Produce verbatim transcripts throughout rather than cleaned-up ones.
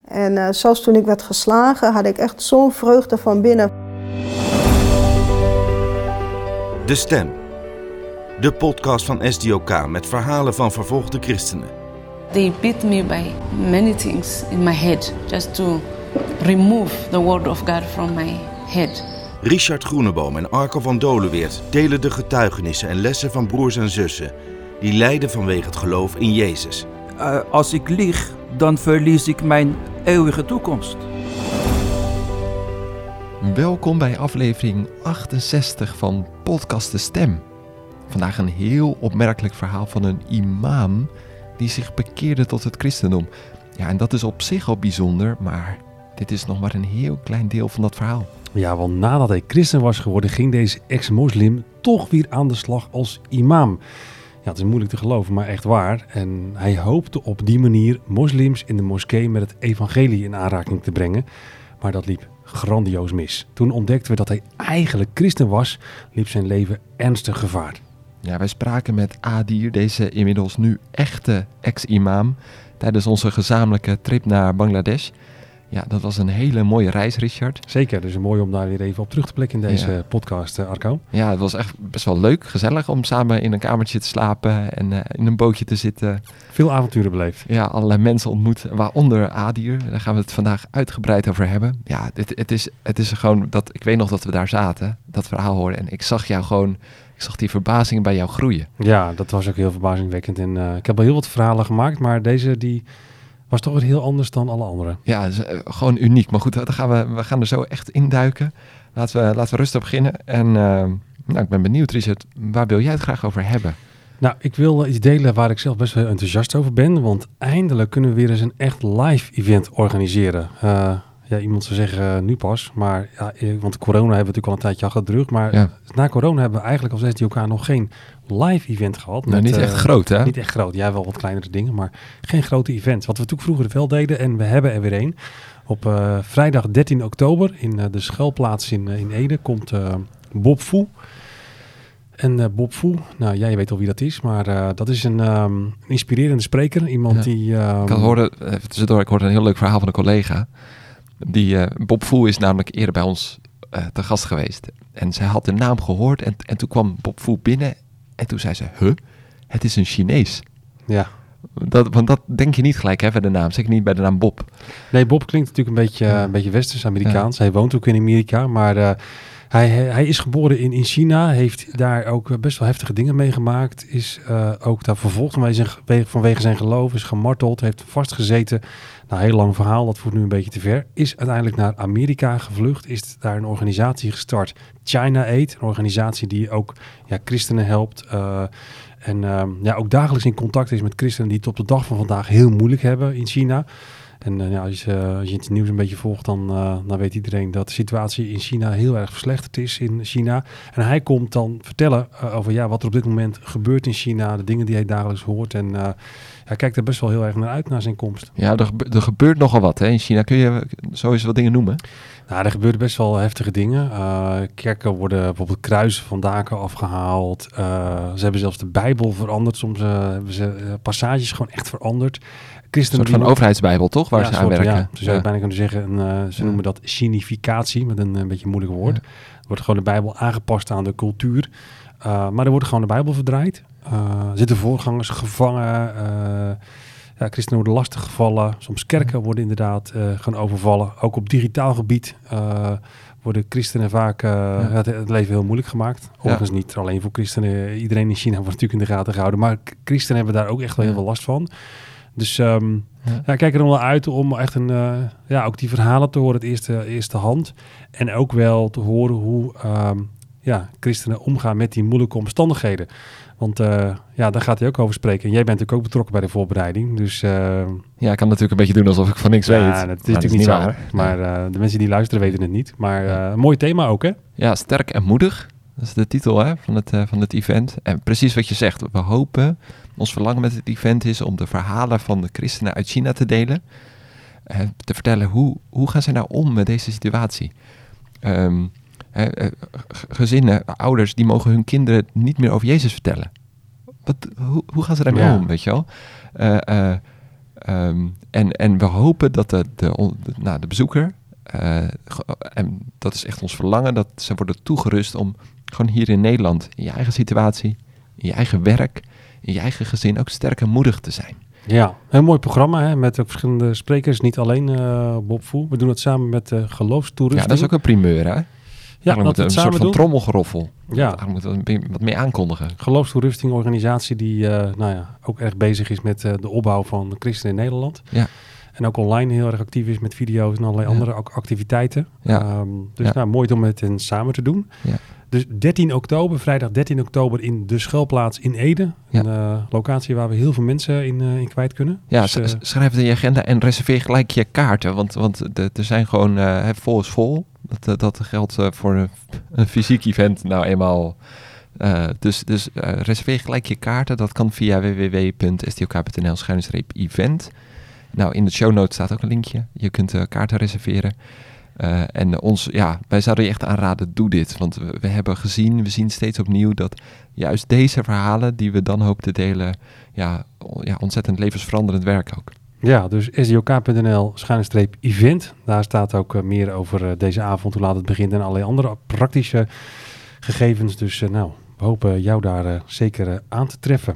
En uh, zelfs toen ik werd geslagen, had ik echt zo'n vreugde van binnen. De Stem. De podcast van S D O K met verhalen van vervolgde christenen. They beat me by many things in my head, just to remove the word of God from my head. Richard Groeneboom en Arco van Doleweert delen de getuigenissen en lessen van broers en zussen die lijden vanwege het geloof in Jezus. Uh, als ik lieg, dan verlies ik mijn eeuwige toekomst. Welkom bij aflevering achtenzestig van Podcast De Stem. Vandaag een heel opmerkelijk verhaal van een imam die zich bekeerde tot het christendom. Ja, en dat is op zich al bijzonder, maar dit is nog maar een heel klein deel van dat verhaal. Ja, want nadat hij christen was geworden, ging deze ex-moslim toch weer aan de slag als imam. Ja, het is moeilijk te geloven, maar echt waar. En hij hoopte op die manier moslims in de moskee met het evangelie in aanraking te brengen. Maar dat liep grandioos mis. Toen ontdekten we dat hij eigenlijk christen was, liep zijn leven ernstig gevaar. Ja, wij spraken met Adir, deze inmiddels nu echte ex-imam, tijdens onze gezamenlijke trip naar Bangladesh. Ja, dat was een hele mooie reis, Richard. Zeker, dus mooi om daar weer even op terug te blikken in deze ja. podcast, uh, Arco. Ja, het was echt best wel leuk, gezellig om samen in een kamertje te slapen en uh, in een bootje te zitten. Veel avonturen beleefd. Ja, allerlei mensen ontmoet, waaronder Adir. Daar gaan we het vandaag uitgebreid over hebben. Ja, het, het, is, het is gewoon dat, ik weet nog dat we daar zaten, dat verhaal hoorden. En ik zag jou gewoon, ik zag die verbazing bij jou groeien. Ja, dat was ook heel verbazingwekkend. En uh, ik heb al heel wat verhalen gemaakt, maar deze die... was toch weer heel anders dan alle anderen. Ja, is, uh, gewoon uniek. Maar goed, dan gaan we, we gaan er zo echt induiken. Laten we, laten we rustig beginnen. En uh, nou, ik ben benieuwd, Richard, waar wil jij het graag over hebben? Nou, ik wil iets delen waar ik zelf best wel enthousiast over ben. Want eindelijk kunnen we weer eens een echt live event organiseren. Uh, ja, iemand zou zeggen uh, nu pas. Maar ja, want corona hebben we natuurlijk al een tijdje achter de rug. Maar ja. Na corona hebben we eigenlijk als S D O K nog geen live event gehad. Nou, met, niet echt uh, groot, hè? Niet echt groot. Ja, wel wat kleinere dingen, maar geen grote events. Wat we natuurlijk vroeger wel deden, en we hebben er weer een. Op uh, vrijdag dertien oktober in uh, de schuilplaats in, uh, in Ede komt uh, Bob Foe. En uh, Bob Foe, nou jij weet al wie dat is, maar uh, dat is een um, inspirerende spreker. Iemand ja. die... Um, ik hoorde, even tussendoor, ik hoorde een heel leuk verhaal van een collega. Die, uh, Bob Foe is namelijk eerder bij ons uh, te gast geweest. En zij had de naam gehoord en, en toen kwam Bob Foe binnen. En toen zei ze, huh, het is een Chinees. Ja. Dat, want dat denk je niet gelijk, hè, bij de naam. Zeker niet bij de naam Bob. Nee, Bob klinkt natuurlijk een beetje, ja. een beetje westers-Amerikaans. Ja. Hij woont ook in Amerika, maar uh, hij, hij is geboren in, in China. Heeft daar ook best wel heftige dingen meegemaakt. Is uh, ook daar vervolgd vanwege, vanwege zijn geloof. Is gemarteld, heeft vastgezeten. Nou, heel lang verhaal, dat voert nu een beetje te ver. Is uiteindelijk naar Amerika gevlucht. Is daar een organisatie gestart, China Aid. Een organisatie die ook ja, christenen helpt. Uh, en uh, ja, ook dagelijks in contact is met christenen die het op de dag van vandaag heel moeilijk hebben in China. En uh, ja, als, je, uh, als je het nieuws een beetje volgt, dan, uh, dan weet iedereen dat de situatie in China heel erg verslechterd is in China. En hij komt dan vertellen uh, over ja, wat er op dit moment gebeurt in China, de dingen die hij dagelijks hoort. En uh, hij kijkt er best wel heel erg naar uit, naar zijn komst. Ja, er, er gebeurt nogal wat hè, in China. Kun je zo eens wat dingen noemen? Nou, er gebeuren best wel heftige dingen. Uh, kerken worden bijvoorbeeld kruisen van daken afgehaald. Uh, ze hebben zelfs de Bijbel veranderd. Soms uh, hebben ze uh, passages gewoon echt veranderd. Christen een soort van overheidsbijbel, toch? Waar ja, ze aan werken. Ja, ze zou je bijna kunnen zeggen, uh, ze ja. noemen dat chinificatie, met een, een beetje een moeilijk woord. Ja. Er wordt gewoon de Bijbel aangepast aan de cultuur. Uh, maar er wordt gewoon de Bijbel verdraaid. Uh, zitten voorgangers gevangen. Uh, ja, christenen worden lastiggevallen. Soms kerken worden inderdaad uh, gaan overvallen. Ook op digitaal gebied uh, worden christenen vaak uh, ja. het, het leven heel moeilijk gemaakt. Overigens ja. niet alleen voor christenen. Iedereen in China wordt natuurlijk in de gaten gehouden. Maar christenen hebben daar ook echt wel heel veel last van. Dus um, ja. ja, kijk er dan wel uit om echt een, uh, ja, ook die verhalen te horen, het eerste, eerste hand. En ook wel te horen hoe um, ja, christenen omgaan met die moeilijke omstandigheden. Want uh, ja, daar gaat hij ook over spreken. En jij bent natuurlijk ook betrokken bij de voorbereiding. Dus, uh, ja, ik kan natuurlijk een beetje doen alsof ik van niks ja, weet. Ja, dat is natuurlijk niet waar. Maar uh, de mensen die luisteren weten het niet. Maar uh, een mooi thema ook, hè? Ja, sterk en moedig. Dat is de titel hè, van, het, uh, van het event. En precies wat je zegt. We hopen, ons verlangen met het event is om de verhalen van de christenen uit China te delen. Uh, te vertellen hoe, hoe gaan zij nou om met deze situatie. Um, uh, uh, gezinnen, ouders, die mogen hun kinderen niet meer over Jezus vertellen. Wat, hoe, hoe gaan ze daarmee ja. om, weet je wel? Uh, uh, Um, en, en we hopen dat de, de, de, nou, de bezoeker, uh, en dat is echt ons verlangen, dat ze worden toegerust om gewoon hier in Nederland, in je eigen situatie, in je eigen werk, in je eigen gezin ook sterk en moedig te zijn. Ja, een mooi programma hè, met ook verschillende sprekers. Niet alleen uh, Bob Voel. We doen het samen met uh, Geloofstoerusting. Ja, dat is ook een primeur, hè? Ja, dat we een soort van doen. trommelgeroffel. Ja. Daar moeten we wat meer aankondigen. Geloofstoerusting, organisatie die uh, nou ja, ook erg bezig is met uh, de opbouw van christenen in Nederland. Ja. En ook online heel erg actief is met video's en allerlei ja. andere activiteiten. Ja. Um, dus ja. nou, mooi om het in samen te doen. Ja. Dus dertien oktober, vrijdag dertien oktober in de schuilplaats in Ede. Ja. Een uh, locatie waar we heel veel mensen in, uh, in kwijt kunnen. Ja, dus, uh, schrijf het in je agenda en reserveer gelijk je kaarten. Want, want de, er zijn gewoon, uh, vol is vol. Dat, dat geldt uh, voor een, een fysiek event nou eenmaal. Uh, dus dus uh, reserveer gelijk je kaarten. Dat kan via w w w punt s t o k punt n l schuine streep event. Nou, in de show notes staat ook een linkje. Je kunt uh, kaarten reserveren. Uh, en ons, ja, wij zouden je echt aanraden, doe dit. Want we, we hebben gezien, we zien steeds opnieuw dat juist deze verhalen die we dan hopen te delen, ja, ja ontzettend levensveranderend werk ook. Ja, dus s d o k punt n l schuine streep event. Daar staat ook uh, meer over uh, deze avond, hoe laat het begint en allerlei andere praktische gegevens. Dus uh, nou, we hopen jou daar uh, zeker uh, aan te treffen.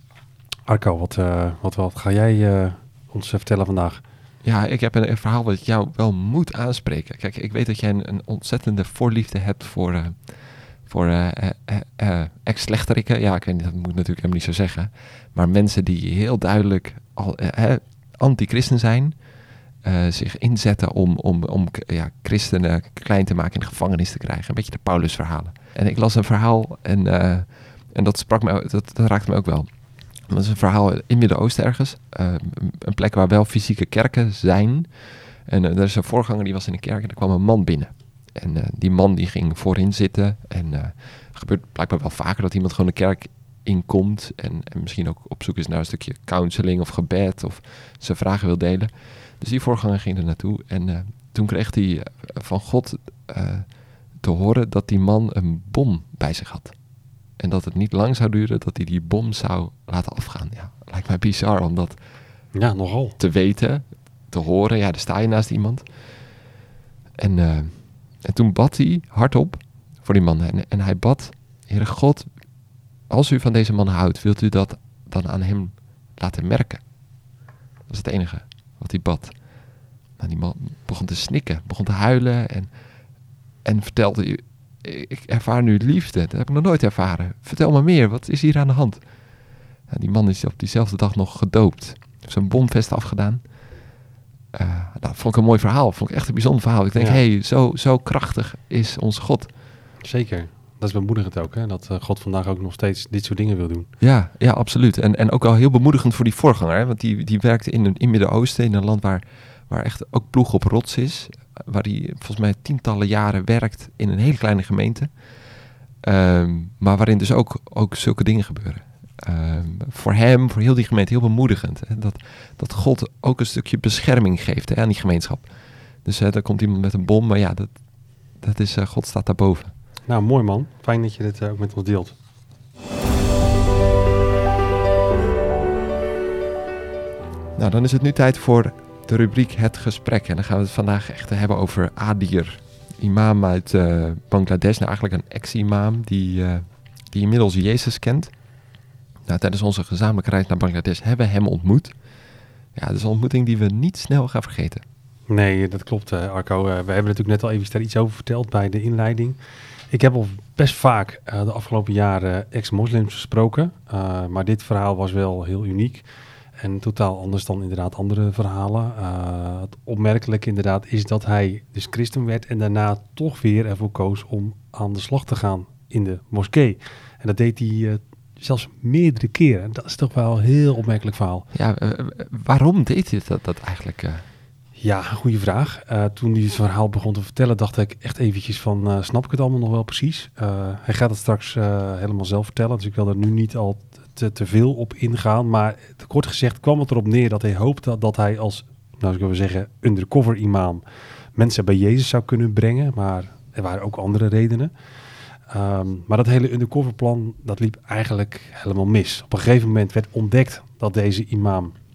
Arco, wat, uh, wat, wat ga jij uh, ons uh, vertellen vandaag? Ja, ik heb een, een verhaal wat jou wel moet aanspreken. Kijk, ik weet dat jij een, een ontzettende voorliefde hebt voor, uh, voor uh, uh, uh, uh, ex-slechterikken. Ja, ik weet niet, dat moet ik natuurlijk helemaal niet zo zeggen. Maar mensen die heel duidelijk al, uh, uh, anti-christen zijn. Uh, zich inzetten om, om, om ja, christenen klein te maken en in de gevangenis te krijgen. Een beetje de Paulusverhalen. En ik las een verhaal en, uh, en dat sprak me, dat, dat raakte me ook wel. Dat is een verhaal in Midden-Oosten ergens. Uh, een plek waar wel fysieke kerken zijn. En uh, er is een voorganger die was in een kerk en er kwam een man binnen. En uh, die man die ging voorin zitten. En uh, het gebeurt blijkbaar wel vaker dat iemand gewoon de kerk inkomt. En, en misschien ook op zoek is naar een stukje counseling of gebed. Of zijn vragen wil delen. Dus die voorganger ging er naartoe. En uh, toen kreeg hij uh, van God uh, te horen dat die man een bom bij zich had. En dat het niet lang zou duren dat hij die bom zou laten afgaan. Ja, lijkt mij bizar om dat ja, nogal. te weten, te horen. Ja, daar sta je naast iemand. En, uh, en toen bad hij hardop voor die man. En, en hij bad, Heere God, als u van deze man houdt, wilt u dat dan aan hem laten merken? Dat is het enige wat hij bad. Nou, die man begon te snikken, begon te huilen en, en vertelde... Ik ervaar nu liefde, dat heb ik nog nooit ervaren. Vertel me meer, wat is hier aan de hand? Nou, die man is op diezelfde dag nog gedoopt. Heeft zijn bomvest afgedaan. Uh, dat vond ik een mooi verhaal, vond ik echt een bijzonder verhaal. Ik denk, hé, ja. hey, zo, zo krachtig is onze God. Zeker, dat is bemoedigend ook, hè? Dat uh, God vandaag ook nog steeds dit soort dingen wil doen. Ja, ja, absoluut. En, en ook wel heel bemoedigend voor die voorganger. Hè? Want die, die werkte in het Midden-Oosten, in een land waar, waar echt ook ploeg op rots is. Waar hij volgens mij tientallen jaren werkt in een hele kleine gemeente. Um, maar waarin dus ook, ook zulke dingen gebeuren. Um, voor hem, voor heel die gemeente, heel bemoedigend. Hè? Dat, dat God ook een stukje bescherming geeft, hè, aan die gemeenschap. Dus uh, daar komt iemand met een bom, maar ja, dat, dat is, uh, God staat daarboven. Nou, mooi man. Fijn dat je dit uh, ook met ons deelt. Nou, dan is het nu tijd voor de rubriek Het Gesprek. En dan gaan we het vandaag echt hebben over Adir. Imam uit uh, Bangladesh. Nou, eigenlijk een ex-imam die, uh, die inmiddels Jezus kent. Nou, tijdens onze gezamenlijke reis naar Bangladesh hebben we hem ontmoet. Ja, dat is een ontmoeting die we niet snel gaan vergeten. Nee, dat klopt, uh, Arco. Uh, we hebben natuurlijk net al even daar iets over verteld bij de inleiding. Ik heb al best vaak uh, de afgelopen jaren ex-moslims gesproken. Uh, maar dit verhaal was wel heel uniek. En totaal anders dan inderdaad andere verhalen. Uh, het opmerkelijke inderdaad is dat hij dus christen werd en daarna toch weer ervoor koos om aan de slag te gaan in de moskee. En dat deed hij uh, zelfs meerdere keren. Dat is toch wel een heel opmerkelijk verhaal. Ja, uh, waarom deed hij dat, dat eigenlijk? Uh... Ja, goede vraag. Uh, toen hij het verhaal begon te vertellen, dacht ik echt eventjes van, uh, snap ik het allemaal nog wel precies? Uh, hij gaat het straks uh, helemaal zelf vertellen, dus ik wil er nu niet al te, te veel op ingaan. Maar kort gezegd kwam het erop neer dat hij hoopte dat, dat hij als, nou zullen we zeggen, undercover imam mensen bij Jezus zou kunnen brengen. Maar er waren ook andere redenen. Um, maar dat hele undercover plan, dat liep eigenlijk helemaal mis. Op een gegeven moment werd ontdekt dat deze imam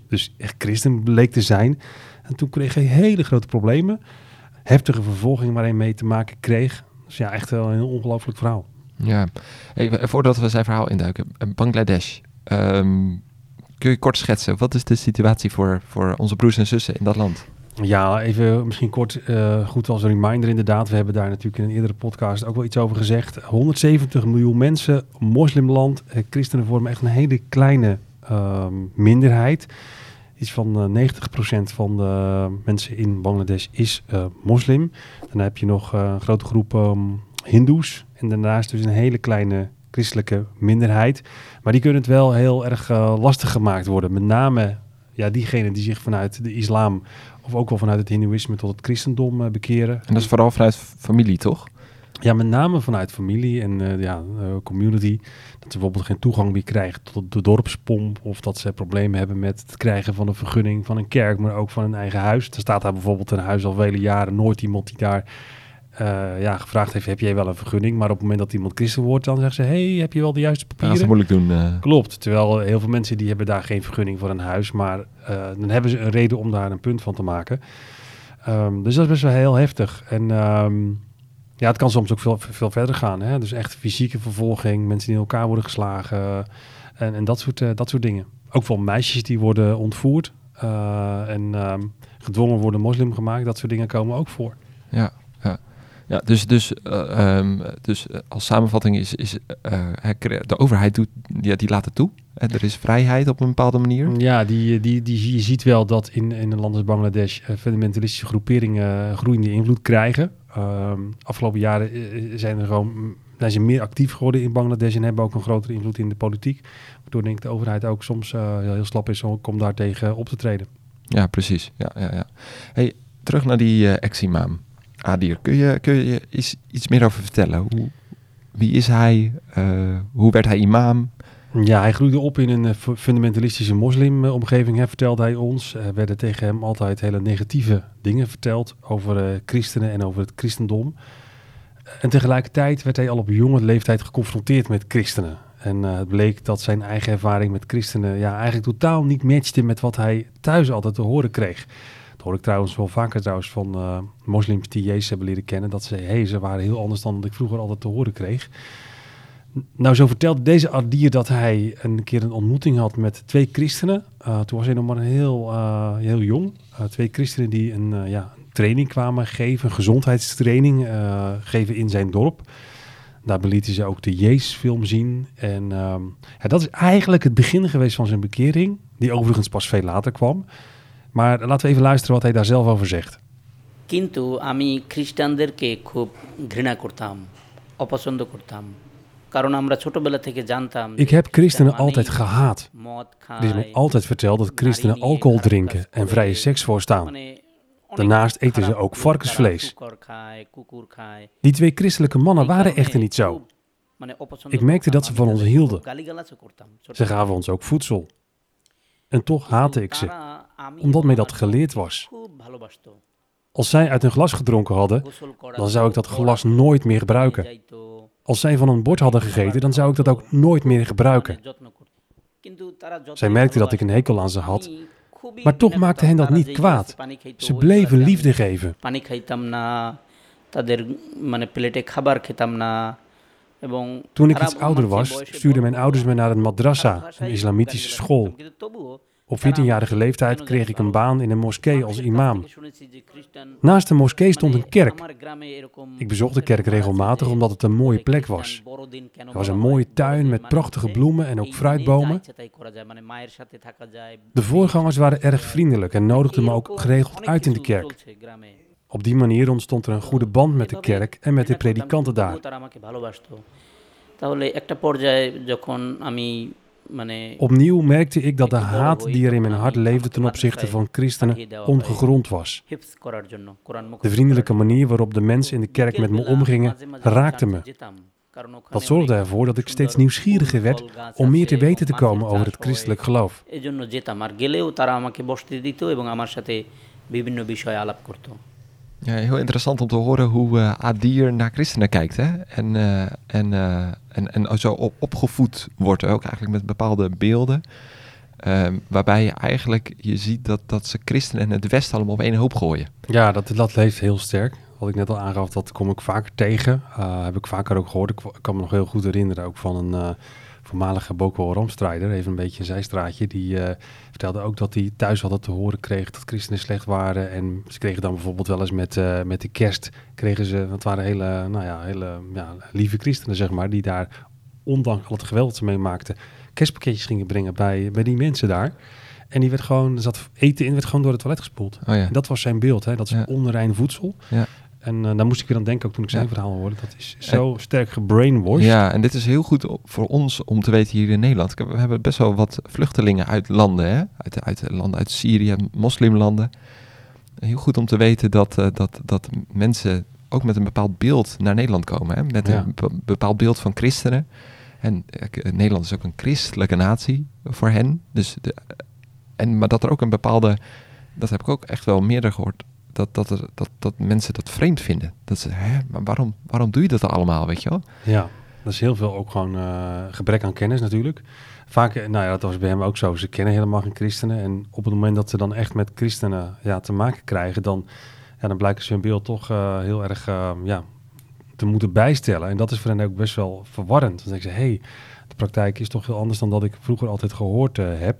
dus echt christen bleek te zijn. En toen kreeg hij hele grote problemen. Heftige vervolging waar hij mee te maken kreeg. Dus ja, echt wel een heel ongelooflijk verhaal. Ja, hey, voordat we zijn verhaal induiken. Bangladesh. Um, kun je kort schetsen, wat is de situatie voor, voor onze broers en zussen in dat land? Ja, even misschien kort, uh, goed als een reminder inderdaad. We hebben daar natuurlijk in een eerdere podcast ook wel iets over gezegd. honderdzeventig miljoen mensen, moslimland. Uh, christenen vormen echt een hele kleine uh, minderheid. Iets van uh, negentig procent van de mensen in Bangladesh is uh, moslim. Dan heb je nog uh, een grote groep um, hindoes. En daarnaast dus een hele kleine christelijke minderheid. Maar die kunnen het wel heel erg uh, lastig gemaakt worden. Met name ja, diegenen die zich vanuit de islam of ook wel vanuit het hindoeïsme tot het christendom uh, bekeren. En dat is vooral vanuit familie, toch? Ja, met name vanuit familie en uh, ja, uh, community. Dat ze bijvoorbeeld geen toegang meer krijgen tot de dorpspomp. Of dat ze problemen hebben met het krijgen van een vergunning van een kerk, maar ook van een eigen huis. Er staat daar bijvoorbeeld een huis al vele jaren. Nooit iemand die daar uh, ja, gevraagd heeft, heb jij wel een vergunning? Maar op het moment dat iemand christen wordt, dan zeggen ze, hey, heb je wel de juiste papieren? Ja, dat is moeilijk doen. Uh... Klopt, terwijl heel veel mensen die hebben daar geen vergunning voor een huis. Maar uh, dan hebben ze een reden om daar een punt van te maken. Um, dus dat is best wel heel heftig. En um, ja, het kan soms ook veel, veel verder gaan. Hè? Dus echt fysieke vervolging, mensen die in elkaar worden geslagen en, en dat, soort, uh, dat soort dingen. Ook voor meisjes die worden ontvoerd uh, en um, gedwongen worden moslim gemaakt. Dat soort dingen komen ook voor. Ja, ja. Ja, dus, dus, uh, um, dus uh, als samenvatting is, is uh, de overheid doet, ja, die laat het toe. En er is vrijheid op een bepaalde manier. Ja, die, die, die, je ziet wel dat in, in een land als Bangladesh uh, fundamentalistische groeperingen uh, groeiende invloed krijgen. Um, afgelopen jaren zijn er gewoon, zijn ze meer actief geworden in Bangladesh en hebben ook een grotere invloed in de politiek. Waardoor denk ik de overheid ook soms uh, heel, heel slap is om daar tegen op te treden. Ja, precies. Ja, ja, ja. Hey, terug naar die uh, ex-imam. Adir, kun je, kun je iets, iets meer over vertellen? Hoe, wie is hij? Uh, hoe werd hij imam? Ja, hij groeide op in een uh, fundamentalistische moslimomgeving, uh, vertelde hij ons. Er uh, werden tegen hem altijd hele negatieve dingen verteld over uh, christenen en over het christendom. En tegelijkertijd werd hij al op jonge leeftijd geconfronteerd met christenen. En uh, het bleek dat zijn eigen ervaring met christenen ja, eigenlijk totaal niet matchte met wat hij thuis altijd te horen kreeg. Dat hoor ik trouwens wel vaker trouwens van uh, moslims die Jezus hebben leren kennen. Dat ze zeiden, hey, ze waren heel anders dan wat ik vroeger altijd te horen kreeg. Nou, zo vertelde deze Adir dat hij een keer een ontmoeting had met twee christenen. Uh, toen was hij nog maar heel, uh, heel jong. Uh, twee christenen die een, uh, ja, een training kwamen geven, een gezondheidstraining uh, geven in zijn dorp. Daarbij lieten ze ook de Jezus-film zien. En um, ja, dat is eigenlijk het begin geweest van zijn bekering, die overigens pas veel later kwam. Maar laten we even luisteren wat hij daar zelf over zegt. Kintu ami খ্রিস্টানদেরকে খুব ঘৃণা করতাম, অপছন্দ করতাম। Ik heb christenen altijd gehaat. Er is me altijd verteld dat christenen alcohol drinken en vrije seks voorstaan. Daarnaast eten ze ook varkensvlees. Die twee christelijke mannen waren echter niet zo. Ik merkte dat ze van ons hielden. Ze gaven ons ook voedsel. En toch haatte ik ze, omdat mij dat geleerd was. Als zij uit een glas gedronken hadden, dan zou ik dat glas nooit meer gebruiken. Als zij van een bord hadden gegeten, dan zou ik dat ook nooit meer gebruiken. Zij merkte dat ik een hekel aan ze had, maar toch maakte hen dat niet kwaad. Ze bleven liefde geven. Toen ik iets ouder was, stuurden mijn ouders me naar een madrasa, een islamitische school. Op veertienjarige leeftijd kreeg ik een baan in een moskee als imam. Naast de moskee stond een kerk. Ik bezocht de kerk regelmatig omdat het een mooie plek was. Er was een mooie tuin met prachtige bloemen en ook fruitbomen. De voorgangers waren erg vriendelijk en nodigden me ook geregeld uit in de kerk. Op die manier ontstond er een goede band met de kerk en met de predikanten daar. Opnieuw merkte ik dat de haat die er in mijn hart leefde ten opzichte van christenen ongegrond was. De vriendelijke manier waarop de mensen in de kerk met me omgingen, raakte me. Dat zorgde ervoor dat ik steeds nieuwsgieriger werd om meer te weten te komen over het christelijk geloof. Ja, heel interessant om te horen hoe uh, Adir naar christenen kijkt, hè? En, uh, en, uh, en, en zo op, opgevoed wordt ook eigenlijk met bepaalde beelden. Um, waarbij je eigenlijk je ziet dat, dat ze christenen en het Westen allemaal op één hoop gooien. Ja, dat, dat leeft heel sterk. Wat ik net al aangaf, dat kom ik vaker tegen. Uh, heb ik vaker ook gehoord. Ik, ik kan me nog heel goed herinneren, ook van een uh, voormalige Boko Haram-strijder, even een beetje een zijstraatje, die uh, vertelde ook dat hij thuis altijd te horen kreeg dat christenen slecht waren. En ze kregen dan bijvoorbeeld wel eens met, uh, met de kerst, kregen ze, want het waren hele, nou ja, hele ja, lieve christenen, zeg maar, die daar, ondanks al het geweld dat ze meemaakten, kerstpakketjes gingen brengen bij, bij die mensen daar. En die werd gewoon, er zat eten in, werd gewoon door het toilet gespoeld. Oh ja. En dat was zijn beeld, hè? Dat is ja. onrein voedsel. Ja. En uh, daar moest ik weer aan denken, ook toen ik zijn ja. verhaal hoorde. Dat is zo en, sterk gebrainwashed. Ja, en dit is heel goed voor ons om te weten hier in Nederland. We hebben best wel wat vluchtelingen uit landen, hè? Uit, uit landen uit Syrië, moslimlanden. Heel goed om te weten dat, uh, dat, dat mensen ook met een bepaald beeld naar Nederland komen. Hè? Met ja. een be- bepaald beeld van christenen. En uh, Nederland is ook een christelijke natie voor hen. Dus de, en, maar dat er ook een bepaalde, dat heb ik ook echt wel meerder gehoord, dat, dat, er, dat, dat mensen dat vreemd vinden. Dat ze, hè, maar waarom, waarom doe je dat allemaal, weet je wel? Ja, dat is heel veel ook gewoon uh, gebrek aan kennis natuurlijk. Vaak, nou ja, dat was bij hem ook zo. Ze kennen helemaal geen christenen. En op het moment dat ze dan echt met christenen ja, te maken krijgen, dan, ja, dan blijken ze hun beeld toch uh, heel erg uh, ja, te moeten bijstellen. En dat is voor hen ook best wel verwarrend. Dan denken ze, hé, hey, de praktijk is toch heel anders dan dat ik vroeger altijd gehoord uh, heb.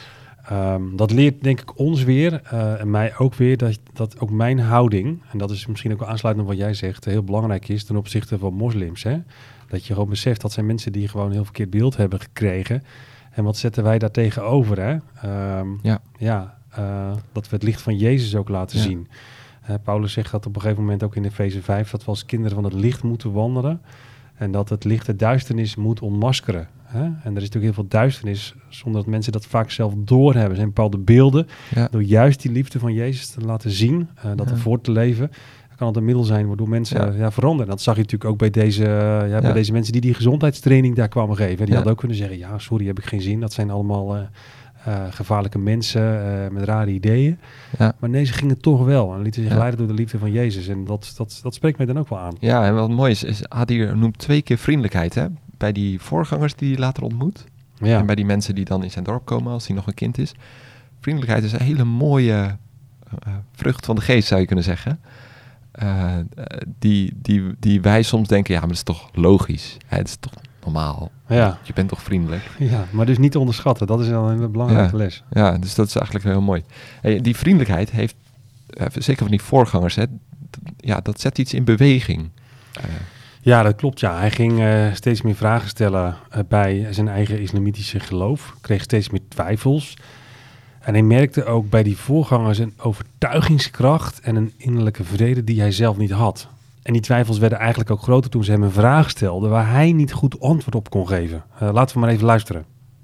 Um, dat leert denk ik ons weer, uh, en mij ook weer, dat, dat ook mijn houding, en dat is misschien ook wel aansluitend op wat jij zegt, heel belangrijk is ten opzichte van moslims. Hè? Dat je gewoon beseft, dat zijn mensen die gewoon een heel verkeerd beeld hebben gekregen. En wat zetten wij daar tegenover? Hè? Um, ja, ja uh, dat we het licht van Jezus ook laten ja. zien. Uh, Paulus zegt dat op een gegeven moment ook in Efeze vijf, dat we als kinderen van het licht moeten wandelen. En dat het licht de duisternis moet ontmaskeren. Hè? En er is natuurlijk heel veel duisternis, zonder dat mensen dat vaak zelf doorhebben. Er zijn bepaalde beelden, ja. door juist die liefde van Jezus te laten zien, uh, dat ja. er voor te leven, kan het een middel zijn waardoor mensen ja. Ja, veranderen. Dat zag je natuurlijk ook bij deze, uh, ja, ja. bij deze mensen die die gezondheidstraining daar kwamen geven. Die ja. hadden ook kunnen zeggen, ja, sorry, heb ik geen zin. Dat zijn allemaal uh, uh, gevaarlijke mensen uh, met rare ideeën. Ja. Maar nee, ze gingen toch wel en lieten zich ja. leiden door de liefde van Jezus. En dat, dat, dat spreekt mij dan ook wel aan. Ja, en wat mooi is, is Adir noemt twee keer vriendelijkheid, hè? Bij die voorgangers die hij later ontmoet. Ja. En bij die mensen die dan in zijn dorp komen als hij nog een kind is. Vriendelijkheid is een hele mooie uh, vrucht van de geest, zou je kunnen zeggen. Uh, die, die, die wij soms denken, ja, maar dat is toch logisch. Hè, het is toch normaal. Ja. Je bent toch vriendelijk. Ja, maar dus niet te onderschatten. Dat is wel een belangrijke ja. les. Ja, dus dat is eigenlijk heel mooi. Hey, die vriendelijkheid heeft, uh, zeker van die voorgangers, hè, d- ja, dat zet iets in beweging. Uh, Ja, dat klopt. Ja. Hij ging uh, steeds meer vragen stellen uh, bij zijn eigen islamitische geloof. Kreeg steeds meer twijfels. En hij merkte ook bij die voorgangers een overtuigingskracht en een innerlijke vrede die hij zelf niet had. En die twijfels werden eigenlijk ook groter toen ze hem een vraag stelden waar hij niet goed antwoord op kon geven. Uh, laten we maar even luisteren.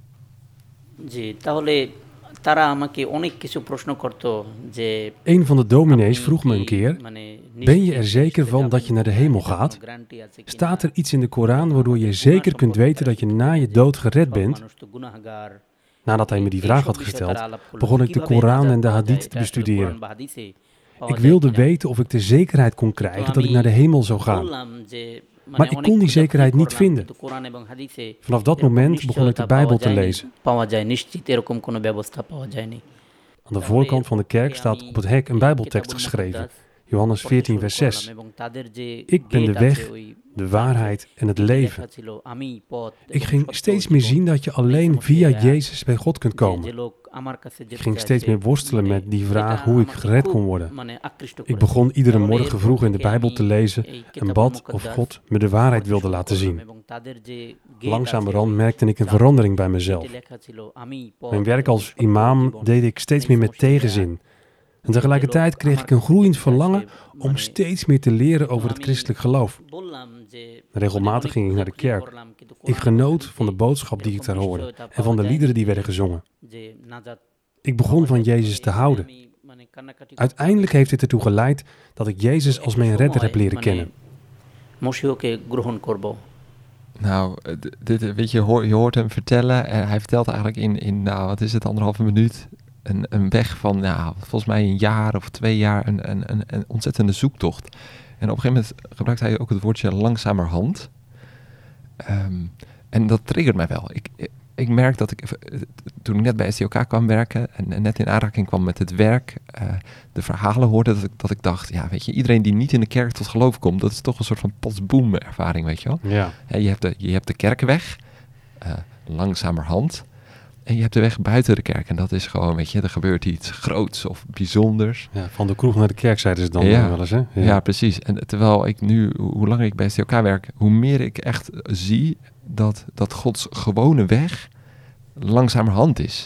Een van de dominees vroeg me een keer, ben je er zeker van dat je naar de hemel gaat? Staat er iets in de Koran waardoor je zeker kunt weten dat je na je dood gered bent? Nadat hij me die vraag had gesteld, begon ik de Koran en de Hadith te bestuderen. Ik wilde weten of ik de zekerheid kon krijgen dat ik naar de hemel zou gaan. Maar ik kon die zekerheid niet vinden. Vanaf dat moment begon ik de Bijbel te lezen. Aan de voorkant van de kerk staat op het hek een Bijbeltekst geschreven. Johannes veertien vers zes. Ik ben de weg, de waarheid en het leven. Ik ging steeds meer zien dat je alleen via Jezus bij God kunt komen. Ik ging steeds meer worstelen met die vraag hoe ik gered kon worden. Ik begon iedere morgen vroeg in de Bijbel te lezen en bad of God me de waarheid wilde laten zien. Langzamerhand merkte ik een verandering bij mezelf. Mijn werk als imam deed ik steeds meer met tegenzin. En tegelijkertijd kreeg ik een groeiend verlangen om steeds meer te leren over het christelijk geloof. Regelmatig ging ik naar de kerk. Ik genoot van de boodschap die ik daar hoorde en van de liederen die werden gezongen. Ik begon van Jezus te houden. Uiteindelijk heeft dit ertoe geleid dat ik Jezus als mijn redder heb leren kennen. Nou, dit, weet je, hoor, je hoort hem vertellen en hij vertelt eigenlijk in, in nou, wat is het, anderhalve minuut... Een, een weg van, nou, volgens mij een jaar of twee jaar, een, een, een, een ontzettende zoektocht. En op een gegeven moment gebruikt hij ook het woordje langzamerhand. Um, en dat triggert mij wel. Ik, ik merk dat ik, eh, toen ik net bij S T O K kwam werken en, en net in aanraking kwam met het werk, uh, de verhalen hoorde, dat ik, dat ik dacht, ja, weet je, iedereen die niet in de kerk tot geloof komt, dat is toch een soort van potsboom ervaring, weet je wel. Ja. Ja, je, hebt de, je hebt de kerkweg, uh, langzamerhand, en je hebt de weg buiten de kerk. En dat is gewoon, weet je, er gebeurt iets groots of bijzonders. Ja, van de kroeg naar de kerk zeiden ze dan Ja. wel eens, hè? Ja. ja, precies. En terwijl ik nu, hoe langer ik bij S T O K werk, hoe meer ik echt zie dat, dat Gods gewone weg langzamerhand is.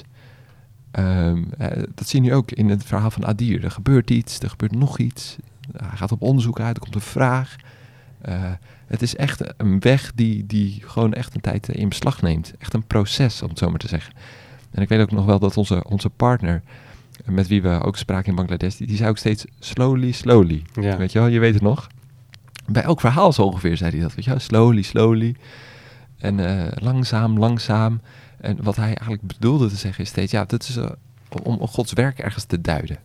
Um, uh, dat zie je nu ook in het verhaal van Adir. Er gebeurt iets, er gebeurt nog iets. Hij gaat op onderzoek uit, er komt een vraag. Uh, het is echt een weg die, die gewoon echt een tijd in beslag neemt. Echt een proces, om het zo maar te zeggen. En ik weet ook nog wel dat onze, onze partner, met wie we ook spraken in Bangladesh, die, die zei ook steeds slowly, slowly. Ja. Weet je wel, je weet het nog. Bij elk verhaal zo ongeveer zei hij dat. Weet je wel, slowly, slowly. En uh, langzaam, langzaam. En wat hij eigenlijk bedoelde te zeggen is steeds, ja, dat is uh, om, om Gods werk ergens te duiden.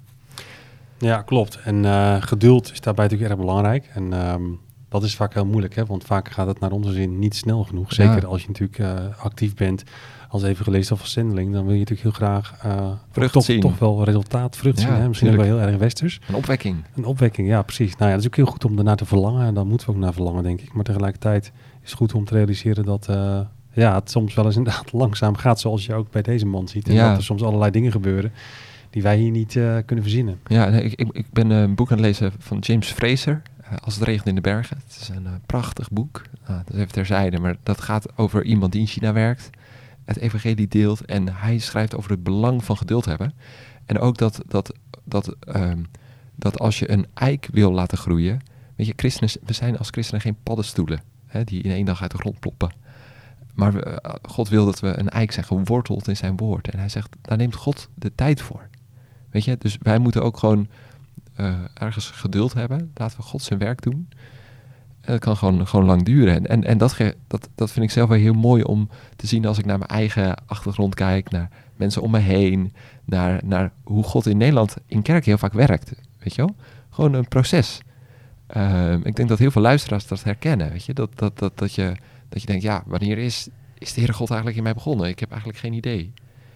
Ja, klopt. En uh, geduld is daarbij natuurlijk erg belangrijk. En um, dat is vaak heel moeilijk, hè? Want vaak gaat het naar onze zin niet snel genoeg. Zeker Ja. als je natuurlijk uh, actief bent als evangelist of als zendeling, dan wil je natuurlijk heel graag uh, Vrucht toch, zien. toch wel resultaat, vrucht Ja, zien. Hè? Misschien ook wel tuurlijk. heel erg westers. Een opwekking. Een opwekking, ja, precies. Nou ja, dat is ook heel goed om daarnaar te verlangen. En daar moeten we ook naar verlangen, denk ik. Maar tegelijkertijd is het goed om te realiseren dat uh, ja, het soms wel eens inderdaad langzaam gaat, zoals je ook bij deze man ziet. En Ja. dat er soms allerlei dingen gebeuren die wij hier niet uh, kunnen verzinnen. Ja, nee, ik, ik, ik ben een boek aan het lezen van James Fraser, uh, Als het regent in de bergen. Het is een uh, prachtig boek. Uh, dat is even terzijde, maar dat gaat over iemand die in China werkt, het evangelie deelt en hij schrijft over het belang van geduld hebben. En ook dat, dat, dat, um, dat als je een eik wil laten groeien, weet je, christenen, we zijn als christenen geen paddenstoelen, hè, die in één dag uit de grond ploppen. Maar we, uh, God wil dat we een eik zijn, geworteld in zijn woord. En hij zegt, daar neemt God de tijd voor. Weet je, dus wij moeten ook gewoon uh, ergens geduld hebben. Laten we God zijn werk doen. En dat kan gewoon, gewoon lang duren. En, en, en dat, ge, dat, dat vind ik zelf wel heel mooi om te zien als ik naar mijn eigen achtergrond kijk, naar mensen om me heen, naar, naar hoe God in Nederland in kerk heel vaak werkt. Weet je wel? Gewoon een proces. Uh, ik denk dat heel veel luisteraars dat herkennen. Weet je? Dat, dat, dat, dat, je, dat je denkt, ja, wanneer is, is de Heere God eigenlijk in mij begonnen? Ik heb eigenlijk geen idee.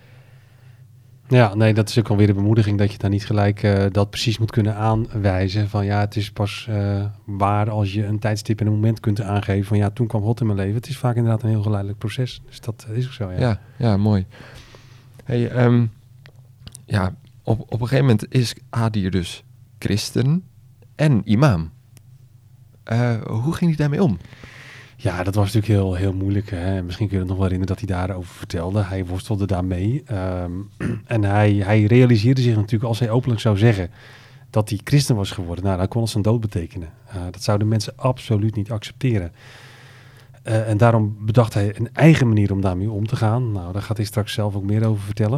Ja, nee, dat is ook alweer de bemoediging dat je daar niet gelijk uh, dat precies moet kunnen aanwijzen. Van ja, het is pas uh, waar als je een tijdstip en een moment kunt aangeven van ja, toen kwam God in mijn leven. Het is vaak inderdaad een heel geleidelijk proces. Dus dat is ook zo, ja. Ja, ja, mooi. Hey, um, ja, op, op een gegeven moment is Adir dus christen en imam. Uh, hoe ging hij daarmee om? Ja, dat was natuurlijk heel, heel moeilijk. Hè? Misschien kun je het nog wel herinneren dat hij daarover vertelde. Hij worstelde daarmee. Um, en hij, hij realiseerde zich natuurlijk, als hij openlijk zou zeggen dat hij christen was geworden, nou, dan kon het zijn dood betekenen. Uh, dat zouden mensen absoluut niet accepteren. Uh, en daarom bedacht hij een eigen manier om daarmee om te gaan. Nou, daar gaat hij straks zelf ook meer over vertellen.